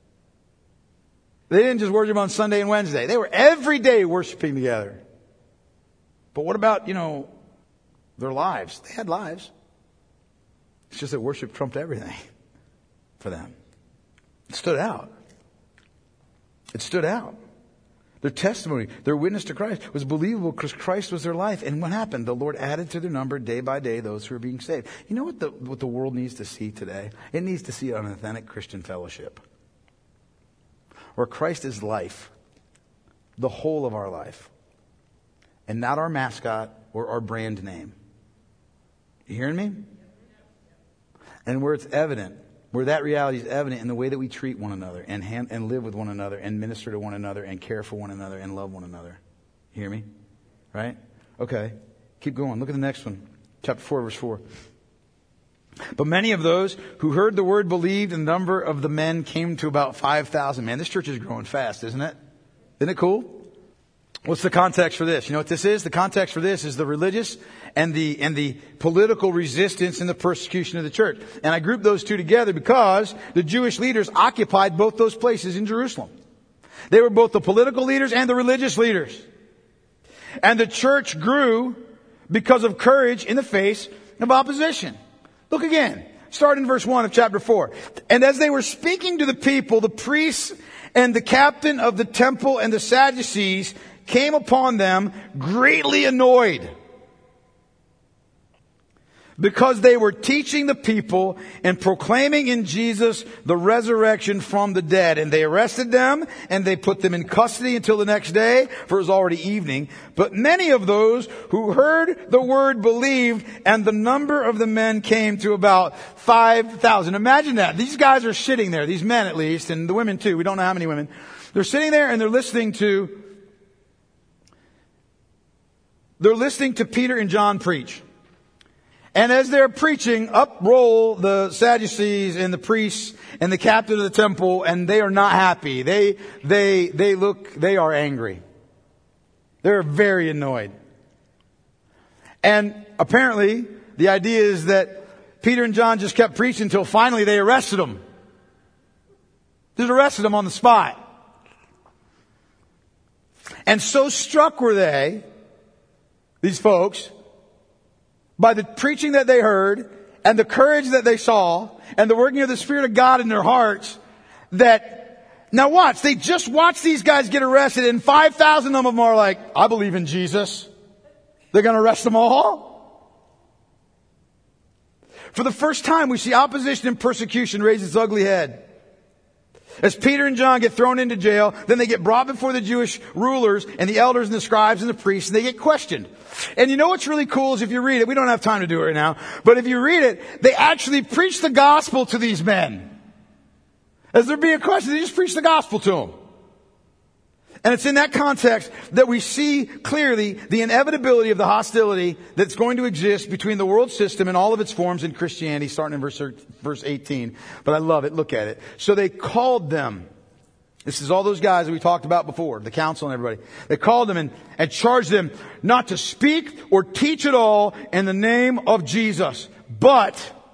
They didn't just worship on Sunday and Wednesday. They were every day worshiping together. But what about, you know, their lives? They had lives. It's just that worship trumped everything for them. It stood out. It stood out. Their testimony, their witness to Christ was believable because Christ was their life. And what happened? The Lord added to their number day by day those who are being saved. You know what the, what the world needs to see today? It needs to see an authentic Christian fellowship, where Christ is life, the whole of our life, and not our mascot or our brand name. You hearing me? And where it's evident, where that reality is evident in the way that we treat one another and hand, and live with one another and minister to one another and care for one another and love one another. You hear me? Right? Okay. Keep going. Look at the next one. Chapter four, verse four. But many of those who heard the word believed, and the number of the men came to about five thousand. Man, this church is growing fast, isn't it? Isn't it cool? What's the context for this? You know what this is? The context for this is the religious and the, and the political resistance and the persecution of the church. And I grouped those two together because the Jewish leaders occupied both those places in Jerusalem. They were both the political leaders and the religious leaders. And the church grew because of courage in the face of opposition. Look again. Start in verse one of chapter four. And as they were speaking to the people, the priests and the captain of the temple and the Sadducees came upon them greatly annoyed, because they were teaching the people and proclaiming in Jesus the resurrection from the dead. And they arrested them and they put them in custody until the next day, for it was already evening. But many of those who heard the word believed, and the number of the men came to about five thousand. Imagine that. These guys are sitting there, these men at least, and the women too. We don't know how many women. They're sitting there and they're listening to, they're listening to Peter and John preach. And as they're preaching, up roll the Sadducees and the priests and the captain of the temple, and they are not happy. They, they, they look, they are angry. They're very annoyed. And apparently, the idea is that Peter and John just kept preaching until finally they arrested them. Just arrested them on the spot. And so struck were they, these folks, by the preaching that they heard and the courage that they saw and the working of the Spirit of God in their hearts, that, now watch, they just watched these guys get arrested, and five thousand of them are like, I believe in Jesus. They're going to arrest them all? For the first time, we see opposition and persecution raise its ugly head. As Peter and John get thrown into jail, then they get brought before the Jewish rulers and the elders and the scribes and the priests, and they get questioned. And you know what's really cool is if you read it, we don't have time to do it right now, but if you read it, they actually preach the gospel to these men. As they're being questioned, they just preach the gospel to them. And it's in that context that we see clearly the inevitability of the hostility that's going to exist between the world system and all of its forms in Christianity, starting in verse, verse eighteen. But I love it. Look at it. So they called them. This is all those guys that we talked about before, the council and everybody. They called them and, and charged them not to speak or teach at all in the name of Jesus. But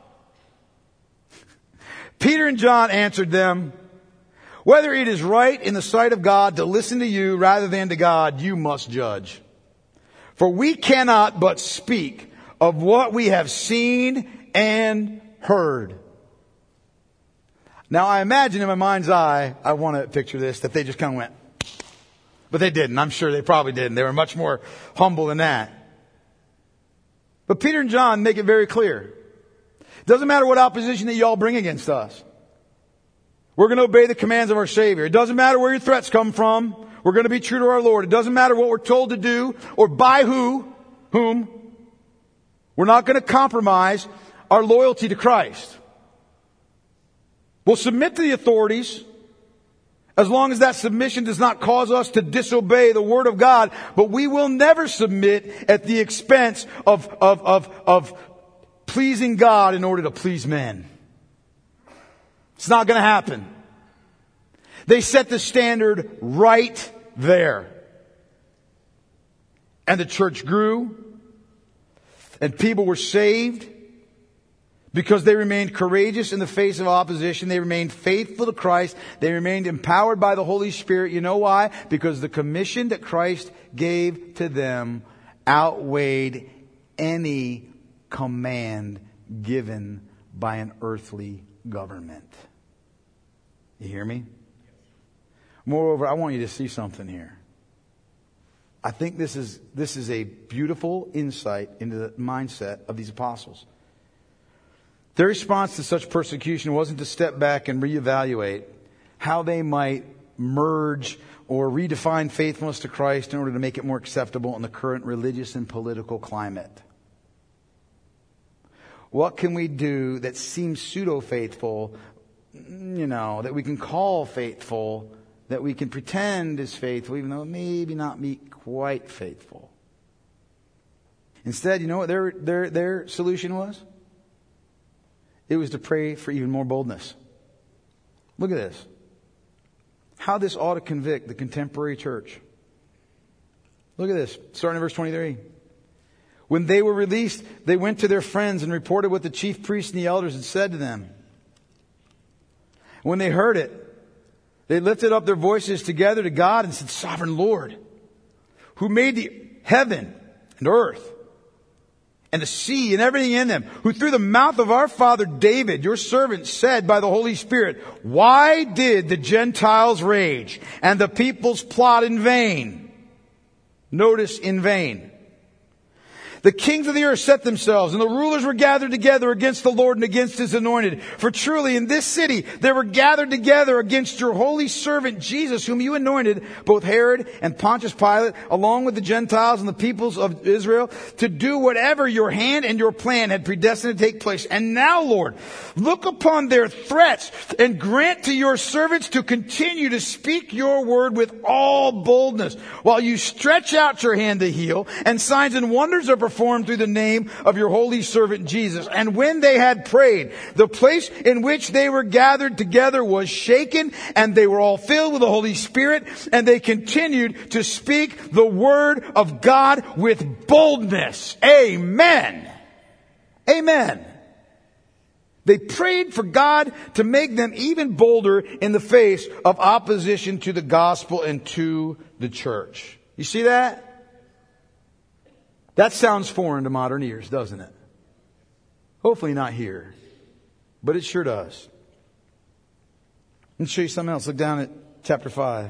Peter and John answered them, whether it is right in the sight of God to listen to you rather than to God, you must judge. For we cannot but speak of what we have seen and heard. Now I imagine in my mind's eye, I want to picture this, that they just kind of went. But they didn't. I'm sure they probably didn't. They were much more humble than that. But Peter and John make it very clear. It doesn't matter what opposition that y'all bring against us. We're going to obey the commands of our Savior. It doesn't matter where your threats come from. We're going to be true to our Lord. It doesn't matter what we're told to do or by who, whom. We're not going to compromise our loyalty to Christ. We'll submit to the authorities as long as that submission does not cause us to disobey the Word of God. But we will never submit at the expense of, of, of, of pleasing God in order to please men. It's not going to happen. They set the standard right there. And the church grew. And people were saved because they remained courageous in the face of opposition. They remained faithful to Christ. They remained empowered by the Holy Spirit. You know why? Because the commission that Christ gave to them outweighed any command given by an earthly government. You hear me? Moreover, I want you to see something here. I think this is this is a beautiful insight into the mindset of these apostles. Their response to such persecution wasn't to step back and reevaluate how they might merge or redefine faithfulness to Christ in order to make it more acceptable in the current religious and political climate. What can we do that seems pseudo-faithful, you know, that we can call faithful, that we can pretend is faithful, even though it maybe not be quite faithful. Instead, you know what their, their, their solution was? It was to pray for even more boldness. Look at this. How this ought to convict the contemporary church. Look at this, starting in verse twenty-three. When they were released, they went to their friends and reported what the chief priests and the elders had said to them. When they heard it, they lifted up their voices together to God and said, Sovereign Lord, who made the heaven and earth and the sea and everything in them, who through the mouth of our father David, your servant, said by the Holy Spirit, why did the Gentiles rage and the peoples plot in vain? Notice, in vain. The kings of the earth set themselves, and the rulers were gathered together against the Lord and against His anointed. For truly in this city they were gathered together against your holy servant Jesus, whom you anointed, both Herod and Pontius Pilate, along with the Gentiles and the peoples of Israel, to do whatever your hand and your plan had predestined to take place. And now, Lord, look upon their threats and grant to your servants to continue to speak your word with all boldness, while you stretch out your hand to heal, and signs and wonders are performed performed through the name of your holy servant Jesus. And when they had prayed, the place in which they were gathered together was shaken, and they were all filled with the Holy Spirit, and they continued to speak the word of God with boldness. Amen. Amen. They prayed for God to make them even bolder in the face of opposition to the gospel and to the church. You see that? That sounds foreign to modern ears, doesn't it? Hopefully not here, but it sure does. Let me show you something else. Look down at chapter five.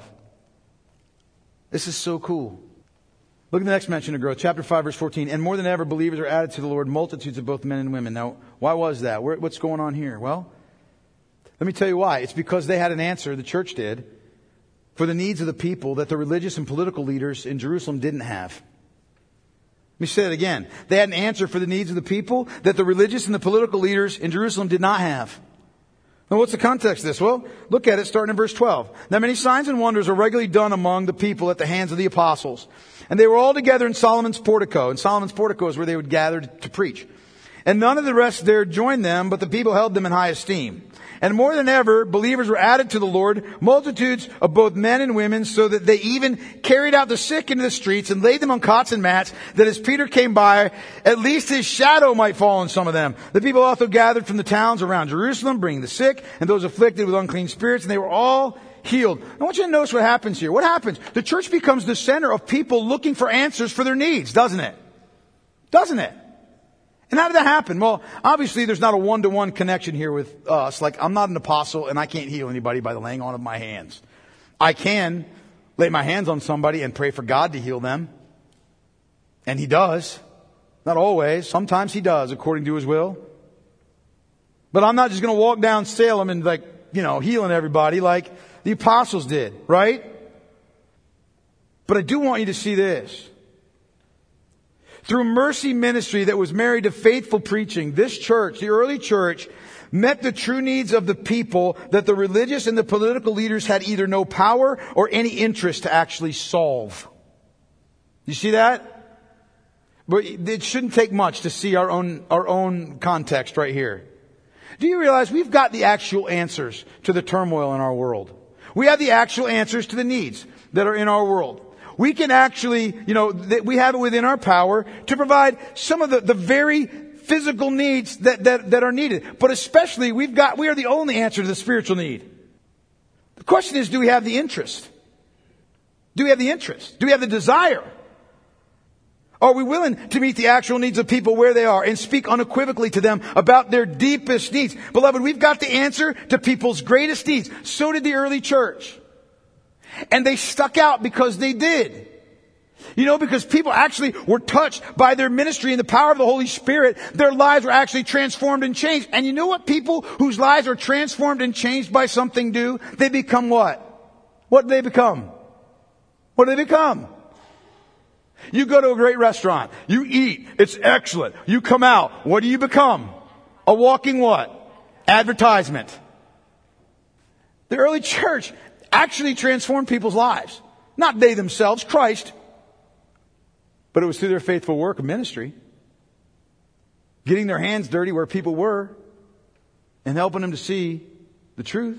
This is so cool. Look at the next mention of growth. Chapter five, verse fourteen. And more than ever, believers are added to the Lord, multitudes of both men and women. Now, why was that? What's going on here? Well, let me tell you why. It's because they had an answer, the church did, for the needs of the people that the religious and political leaders in Jerusalem didn't have. Let me say it again. They had an answer for the needs of the people that the religious and the political leaders in Jerusalem did not have. Now, what's the context of this? Well, look at it starting in verse twelve. Now, many signs and wonders are regularly done among the people at the hands of the apostles. And they were all together in Solomon's portico. And Solomon's portico is where they would gather to preach. And none of the rest there joined them, but the people held them in high esteem. And more than ever, believers were added to the Lord, multitudes of both men and women, so that they even carried out the sick into the streets and laid them on cots and mats, that as Peter came by, at least his shadow might fall on some of them. The people also gathered from the towns around Jerusalem, bringing the sick and those afflicted with unclean spirits, and they were all healed. I want you to notice what happens here. What happens? The church becomes the center of people looking for answers for their needs, doesn't it? Doesn't it? And how did that happen? Well, obviously there's not a one-to-one connection here with us. Like, I'm not an apostle and I can't heal anybody by the laying on of my hands. I can lay my hands on somebody and pray for God to heal them. And He does. Not always. Sometimes He does according to His will. But I'm not just going to walk down Salem and, like, you know, healing everybody like the apostles did, right? But I do want you to see this. Through mercy ministry that was married to faithful preaching, this church, the early church, met the true needs of the people that the religious and the political leaders had either no power or any interest to actually solve. You see that? But it shouldn't take much to see our own, our own context right here. Do you realize we've got the actual answers to the turmoil in our world? We have the actual answers to the needs that are in our world. We can actually, you know, we have it within our power to provide some of the, the very physical needs that, that, that are needed. But especially, we've got, we are the only answer to the spiritual need. The question is, do we have the interest? Do we have the interest? Do we have the desire? Are we willing to meet the actual needs of people where they are and speak unequivocally to them about their deepest needs? Beloved, we've got the answer to people's greatest needs. So did the early church. And they stuck out because they did. You know, because people actually were touched by their ministry and the power of the Holy Spirit. Their lives were actually transformed and changed. And you know what people whose lives are transformed and changed by something do? They become what? What do they become? What do they become? You go to a great restaurant. You eat. It's excellent. You come out. What do you become? A walking what? Advertisement. The early church actually transformed people's lives. Not they themselves, Christ. But it was through their faithful work of ministry. Getting their hands dirty where people were and helping them to see the truth.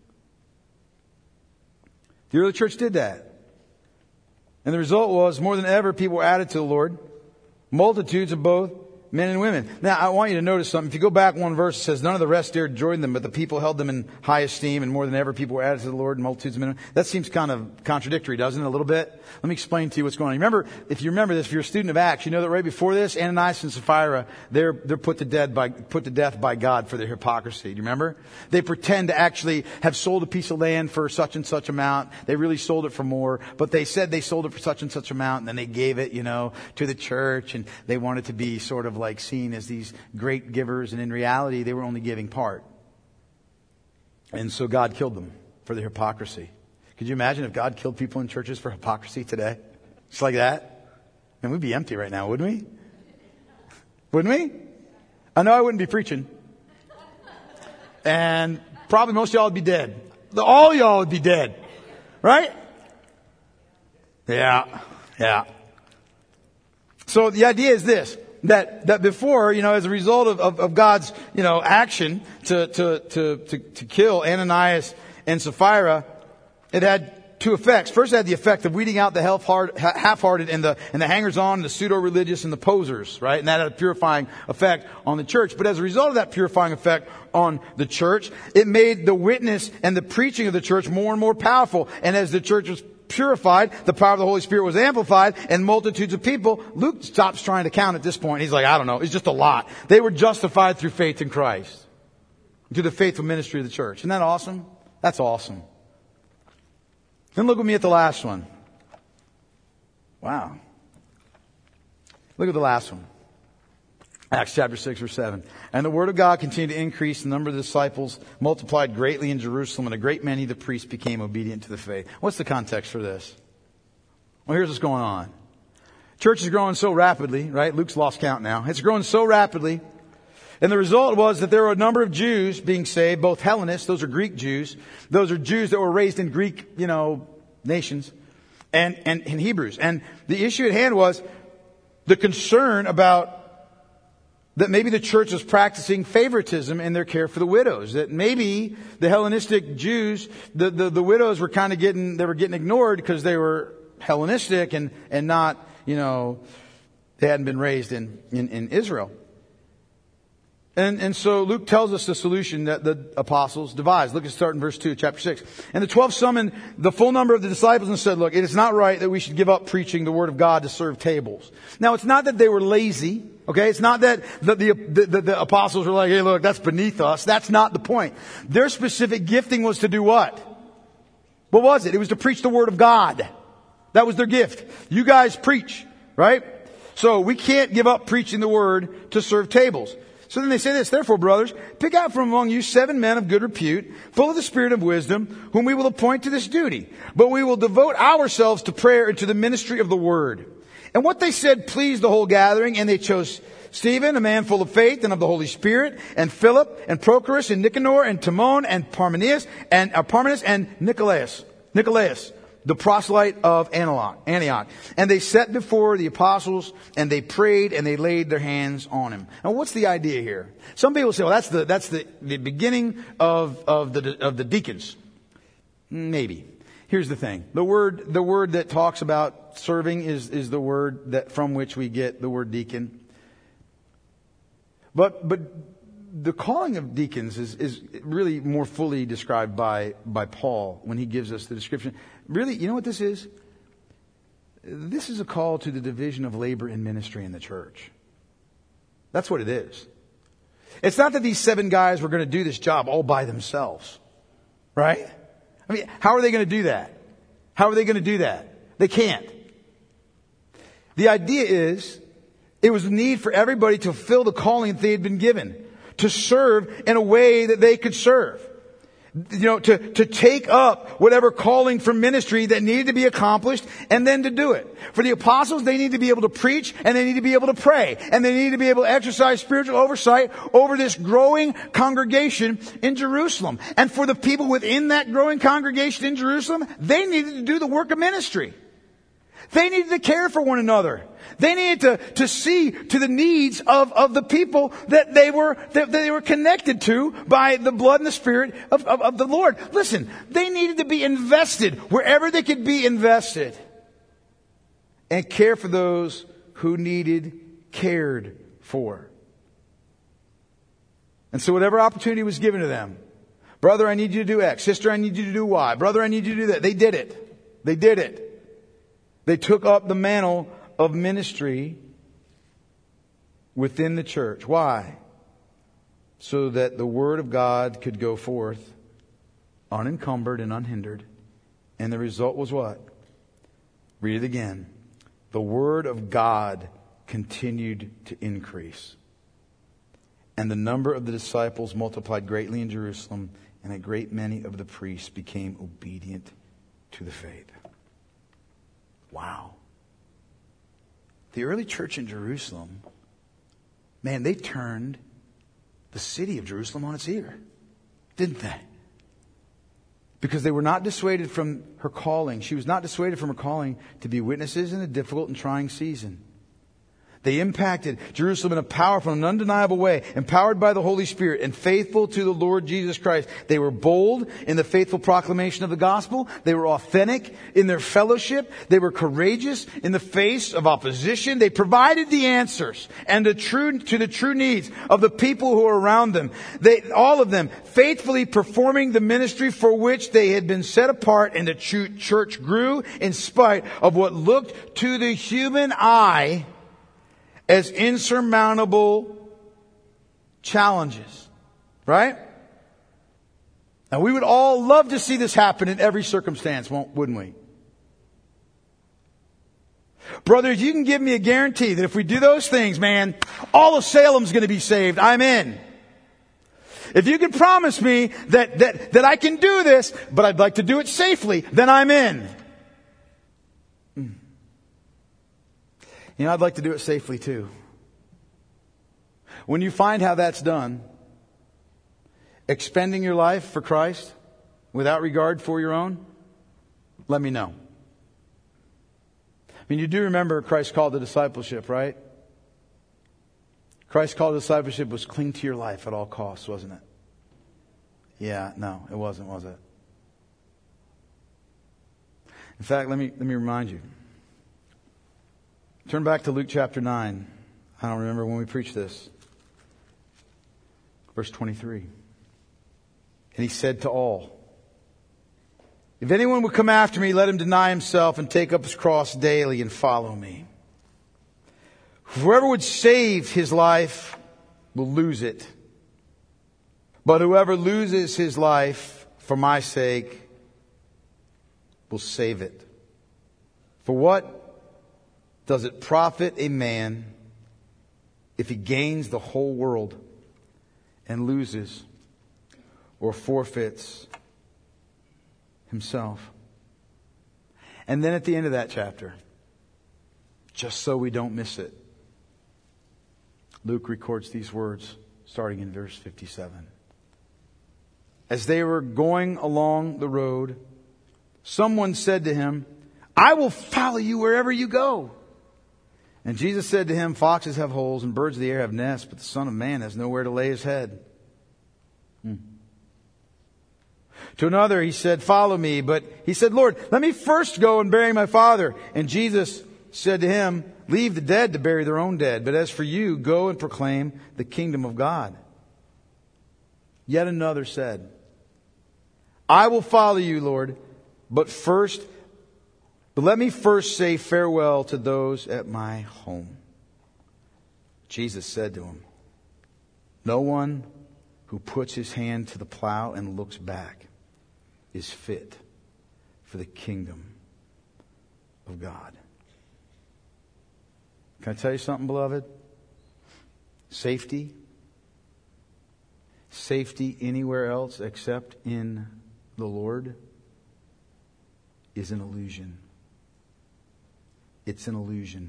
The early church did that. And the result was, more than ever, people were added to the Lord. Multitudes of both men and women. Now, I want you to notice something. If you go back one verse, it says, none of the rest dared join them, but the people held them in high esteem, and more than ever, people were added to the Lord, and multitudes of men. That seems kind of contradictory, doesn't it, a little bit? Let me explain to you what's going on. Remember, if you remember this, if you're a student of Acts, you know that right before this, Ananias and Sapphira, they're, they're put to death by, put to death by God for their hypocrisy. Do you remember? They pretend to actually have sold a piece of land for such and such amount. They really sold it for more, but they said they sold it for such and such amount, and then they gave it, you know, to the church, and they wanted to be sort of like seen as these great givers, and in reality, they were only giving part. And so God killed them for their hypocrisy. Could you imagine if God killed people in churches for hypocrisy today? Just like that? And we'd be empty right now, wouldn't we? Wouldn't we? I know I wouldn't be preaching. And probably most of y'all would be dead. All y'all would be dead. Right? Yeah. Yeah. So the idea is this. That, that before, you know, as a result of, of, of God's, you know, action to, to, to, to, to kill Ananias and Sapphira, it had two effects. First, it had the effect of weeding out the half-hearted and the, and the hangers-on, and the pseudo-religious and the posers, right? And that had a purifying effect on the church. But as a result of that purifying effect on the church, it made the witness and the preaching of the church more and more powerful. And as the church was purified, the power of the Holy Spirit was amplified, and multitudes of people, Luke stops trying to count at this point. He's like, I don't know, it's just a lot. They were justified through faith in Christ, through the faithful ministry of the church. Isn't that awesome? That's awesome. Then look with me at the last one. Wow. Look at the last one. Acts chapter six, verse seven. And the word of God continued to increase. The number of the disciples multiplied greatly in Jerusalem, and a great many of the priests became obedient to the faith. What's the context for this? Well, here's what's going on. Church is growing so rapidly, right? Luke's lost count now. It's growing so rapidly. And the result was that there were a number of Jews being saved, both Hellenists, those are Greek Jews. Those are Jews that were raised in Greek, you know, nations, and, and, and Hebrews. And the issue at hand was the concern about that maybe the church was practicing favoritism in their care for the widows. That maybe the Hellenistic Jews, the, the, the widows were kind of getting, they were getting ignored because they were Hellenistic and, and not, you know, they hadn't been raised in, in, in Israel. And, and so Luke tells us the solution that the apostles devised. Look at start in verse two, chapter six. And the twelve summoned the full number of the disciples and said, look, it is not right that we should give up preaching the word of God to serve tables. Now, it's not that they were lazy. Okay, it's not that the, the, the, the apostles were like, hey, look, that's beneath us. That's not the point. Their specific gifting was to do what? What was it? It was to preach the word of God. That was their gift. You guys preach, right? So we can't give up preaching the word to serve tables. So then they say this, therefore, brothers, pick out from among you seven men of good repute, full of the spirit of wisdom, whom we will appoint to this duty. But we will devote ourselves to prayer and to the ministry of the word. And what they said pleased the whole gathering, and they chose Stephen, a man full of faith and of the Holy Spirit, and Philip, and Prochorus, and Nicanor, and Timon, and Parmenas, and uh, Parmenas, and Nicolaus, Nicolaus, the proselyte of Antioch. And they set before the apostles, and they prayed, and they laid their hands on him. Now, what's the idea here? Some people say, well, that's the that's the, the beginning of of the of the deacons. Maybe. Here's the thing. The word the word that talks about serving is is the word that from which we get the word deacon. But but the calling of deacons is is really more fully described by by Paul when he gives us the description. Really, you know what this is? This is a call to the division of labor and ministry in the church. That's what it is. It's not that these seven guys were going to do this job all by themselves. Right? I mean, how are they going to do that? How are they going to do that? They can't. The idea is, it was a need for everybody to fulfill the calling that they had been given, to serve in a way that they could serve. You know, to, to take up whatever calling for ministry that needed to be accomplished and then to do it. For the apostles, they need to be able to preach and they need to be able to pray. And they need to be able to exercise spiritual oversight over this growing congregation in Jerusalem. And for the people within that growing congregation in Jerusalem, they needed to do the work of ministry. They needed to care for one another. They needed to, to see to the needs of, of the people that they were that they were connected to by the blood and the Spirit of, of, of the Lord. Listen, they needed to be invested wherever they could be invested. And care for those who needed cared for. And so whatever opportunity was given to them, brother, I need you to do X. Sister, I need you to do Y. Brother, I need you to do that. They did it. They did it. They took up the mantle of ministry within the church. Why? So that the Word of God could go forth unencumbered and unhindered. And the result was what? Read it again. The Word of God continued to increase. And the number of the disciples multiplied greatly in Jerusalem, and a great many of the priests became obedient to the faith. Wow. The early church in Jerusalem, man, they turned the city of Jerusalem on its ear, didn't they? Because they were not dissuaded from her calling. She was not dissuaded from her calling to be witnesses in a difficult and trying season. They impacted Jerusalem in a powerful and undeniable way, empowered by the Holy Spirit and faithful to the Lord Jesus Christ. They were bold in the faithful proclamation of the gospel. They were authentic in their fellowship. They were courageous in the face of opposition. They provided the answers and the true, to the true needs of the people who were around them. They, all of them faithfully performing the ministry for which they had been set apart, and the church grew in spite of what looked to the human eye as insurmountable challenges. Right? And we would all love to see this happen in every circumstance, wouldn't we? Brothers, you can give me a guarantee that if we do those things, man, all of Salem's going to be saved. I'm in. If you can promise me that, that, that I can do this, but I'd like to do it safely, then I'm in. You know, I'd like to do it safely too. When you find how that's done, expending your life for Christ without regard for your own, let me know. I mean, you do remember Christ's call to discipleship, right? Christ's call to discipleship was cling to your life at all costs, wasn't it? Yeah, no, it wasn't, was it? In fact, let me let me remind you. Turn back to Luke chapter nine. I don't remember when we preached this. Verse twenty-three. And he said to all, if anyone would come after me, let him deny himself and take up his cross daily and follow me. Whoever would save his life will lose it. But whoever loses his life for my sake will save it. For what does it profit a man if he gains the whole world and loses or forfeits himself? And then at the end of that chapter, just so we don't miss it, Luke records these words starting in verse fifty-seven. As they were going along the road, someone said to him, I will follow you wherever you go. And Jesus said to him, foxes have holes and birds of the air have nests, but the Son of Man has nowhere to lay his head. Hmm. To another he said, follow me. But he said, Lord, let me first go and bury my father. And Jesus said to him, leave the dead to bury their own dead. But as for you, go and proclaim the kingdom of God. Yet another said, I will follow you, Lord, but first, but let me first say farewell to those at my home. Jesus said to him, no one who puts his hand to the plow and looks back is fit for the kingdom of God. Can I tell you something, beloved? Safety. safety anywhere else except in the Lord is an illusion. It's an illusion.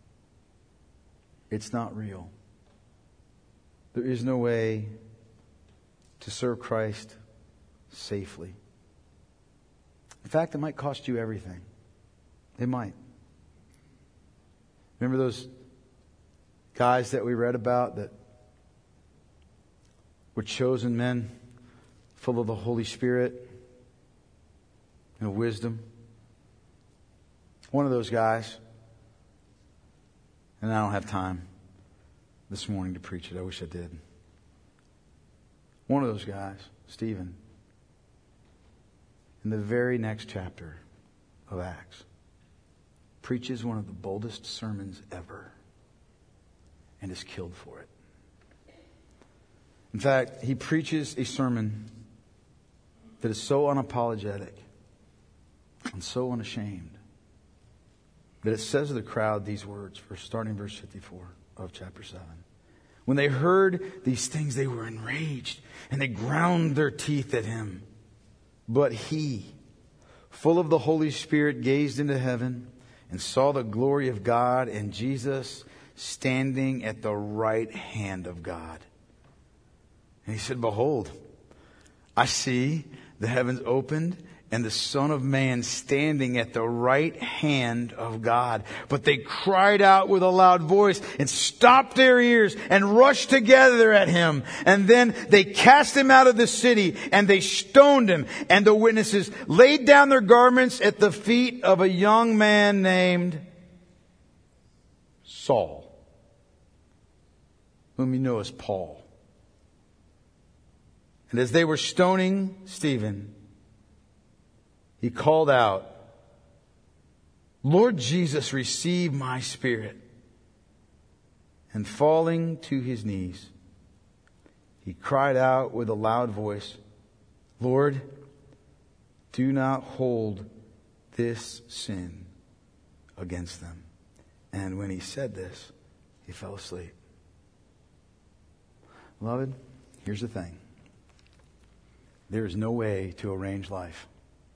It's not real. There is no way to serve Christ safely. In fact, it might cost you everything. It might. Remember those guys that we read about that were chosen men, full of the Holy Spirit and wisdom? One of those guys, and I don't have time this morning to preach it. I wish I did. One of those guys, Stephen, in the very next chapter of Acts, preaches one of the boldest sermons ever and is killed for it. In fact, he preaches a sermon that is so unapologetic and so unashamed that it says to the crowd these words, starting in verse fifty-four of chapter seven. When they heard these things, they were enraged, and they ground their teeth at him. But he, full of the Holy Spirit, gazed into heaven and saw the glory of God and Jesus standing at the right hand of God. And he said, "Behold, I see the heavens opened and the Son of Man standing at the right hand of God." But they cried out with a loud voice and stopped their ears and rushed together at him. And then they cast him out of the city and they stoned him. And the witnesses laid down their garments at the feet of a young man named Saul, whom you know as Paul. And as they were stoning Stephen, he called out, "Lord Jesus, receive my spirit." And falling to his knees, he cried out with a loud voice, "Lord, do not hold this sin against them." And when he said this, he fell asleep. Beloved, here's the thing. There is no way to arrange life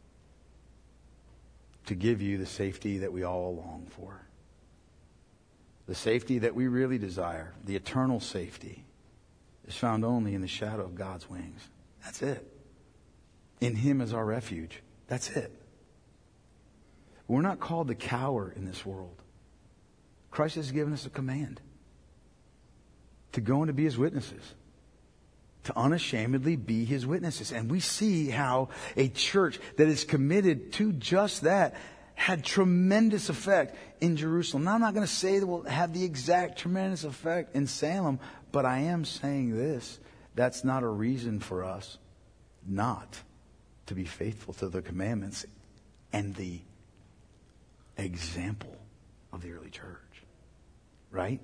to give you the safety that we all long for. The safety that we really desire, the eternal safety, is found only in the shadow of God's wings. That's it. In Him is our refuge. That's it. We're not called to cower in this world. Christ has given us a command to go and to be His witnesses. To unashamedly be His witnesses. And we see how a church that is committed to just that had tremendous effect in Jerusalem. Now, I'm not going to say that we'll have the exact tremendous effect in Salem, but I am saying this. That's not a reason for us not to be faithful to the commandments and the example of the early church. Right?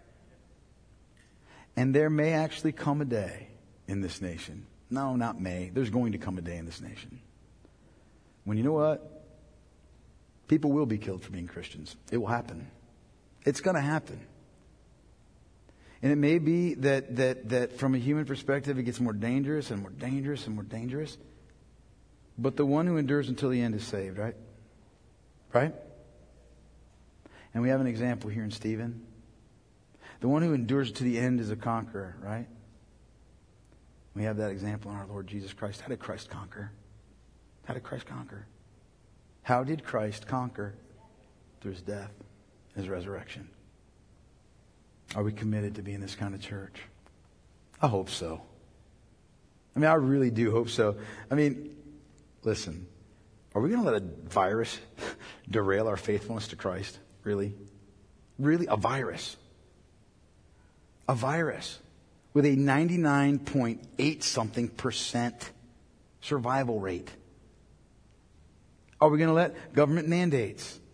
And there may actually come a day in this nation. No, not may. There's going to come a day in this nation when, you know what? People will be killed for being Christians. It will happen. It's going to happen. And it may be that, that, that from a human perspective, it gets more dangerous and more dangerous and more dangerous. But the one who endures until the end is saved, right? Right? And we have an example here in Stephen. The one who endures to the end is a conqueror, right? We have that example in our Lord Jesus Christ. How did Christ conquer? How did Christ conquer? How did Christ conquer? Through His death, His resurrection. Are we committed to being this kind of church? I hope so. I mean, I really do hope so. I mean, listen, are we going to let a virus derail our faithfulness to Christ? Really? Really? A virus. A virus. With a ninety-nine point eight something percent survival rate. Are we going to let government mandates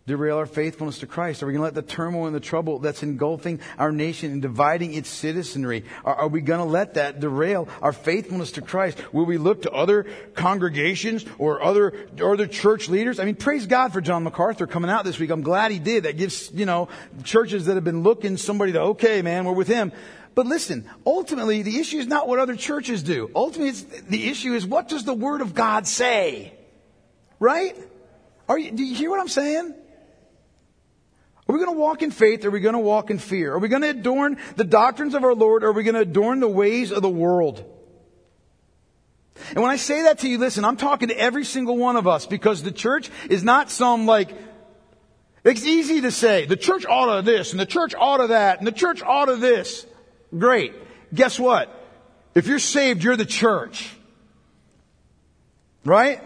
derail our faithfulness to Christ? Are we going to let the turmoil and the trouble that's engulfing our nation and dividing its citizenry, are, are we going to let that derail our faithfulness to Christ? Will we look to other congregations or other, or other church leaders? I mean, praise God for John MacArthur coming out this week. I'm glad he did. That gives, you know, churches that have been looking somebody to, okay, man, we're with him. But listen, ultimately, the issue is not what other churches do. Ultimately, it's, the issue is, what does the Word of God say? Right? Are you, do you hear what I'm saying? Are we going to walk in faith, or are we going to walk in fear? Are we going to adorn the doctrines of our Lord, or are we going to adorn the ways of the world? And when I say that to you, listen, I'm talking to every single one of us, because the church is not some like, it's easy to say, the church ought to this, and the church ought to that, and the church ought to this. Great. Guess what? If you're saved, you're the church. Right?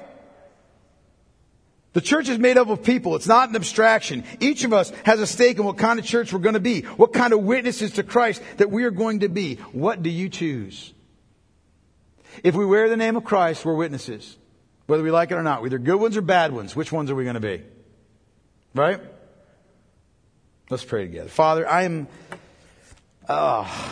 The church is made up of people. It's not an abstraction. Each of us has a stake in what kind of church we're going to be. What kind of witnesses to Christ that we are going to be. What do you choose? If we wear the name of Christ, we're witnesses. Whether we like it or not. Either good ones or bad ones. Which ones are we going to be? Right? Let's pray together. Father, I am... Oh,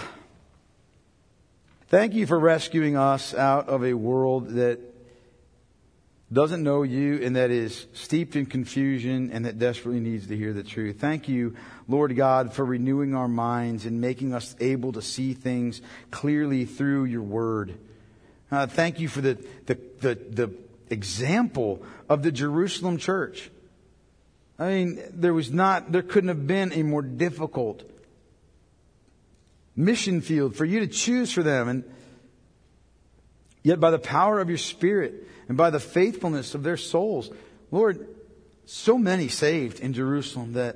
thank you for rescuing us out of a world that doesn't know you and that is steeped in confusion and that desperately needs to hear the truth. Thank you, Lord God, for renewing our minds and making us able to see things clearly through your word. Uh, thank you for the, the, the, the example of the Jerusalem church. I mean, there was not, there couldn't have been a more difficult mission field for you to choose for them. And yet by the power of your Spirit and by the faithfulness of their souls, Lord, so many saved in Jerusalem that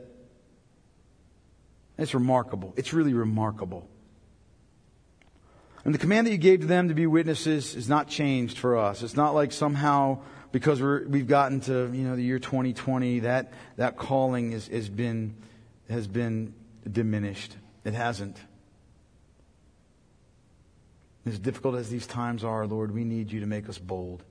it's remarkable. It's really remarkable. And the command that you gave to them to be witnesses is not changed for us. It's not like somehow because we're, we've gotten to, you know, the year twenty twenty, that, that calling is, has been, has been diminished. It hasn't. As difficult as these times are, Lord, we need you to make us bold.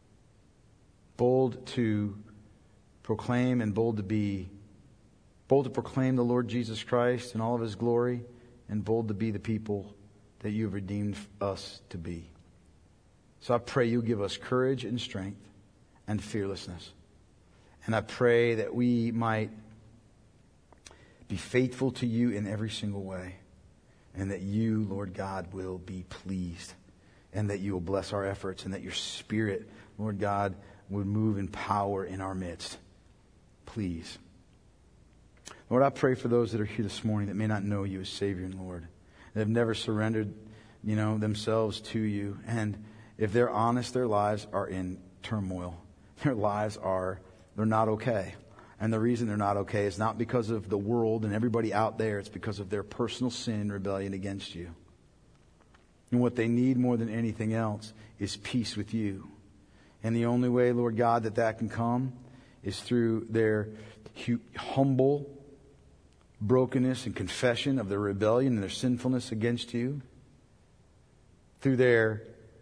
Bold to proclaim and bold to be. Bold to proclaim the Lord Jesus Christ and all of His glory, and bold to be the people that you have redeemed us to be. So I pray you give us courage and strength and fearlessness. And I pray that we might be faithful to you in every single way. And that you, Lord God, will be pleased. And that you will bless our efforts. And that your Spirit, Lord God, would move in power in our midst. Please. Lord, I pray for those that are here this morning that may not know you as Savior and Lord. That have never surrendered, you know, themselves to you. And if they're honest, their lives are in turmoil. Their lives are, they're not okay. And the reason they're not okay is not because of the world and everybody out there. It's because of their personal sin and rebellion against you. And what they need more than anything else is peace with you. And the only way, Lord God, that that can come is through their hu- humble brokenness and confession of their rebellion and their sinfulness against you. Through their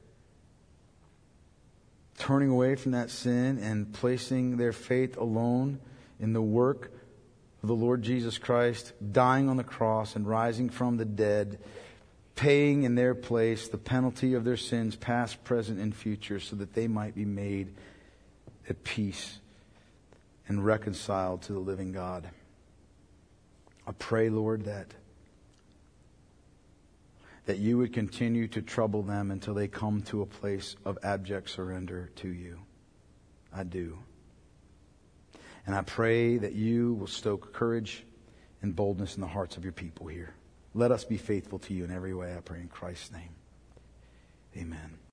turning away from that sin and placing their faith alone in the work of the Lord Jesus Christ, dying on the cross and rising from the dead, paying in their place the penalty of their sins, past, present, and future, so that they might be made at peace and reconciled to the living God. I pray, Lord, that that you would continue to trouble them until they come to a place of abject surrender to you. I do. And I pray that you will stoke courage and boldness in the hearts of your people here. Let us be faithful to you in every way, I pray in Christ's name. Amen.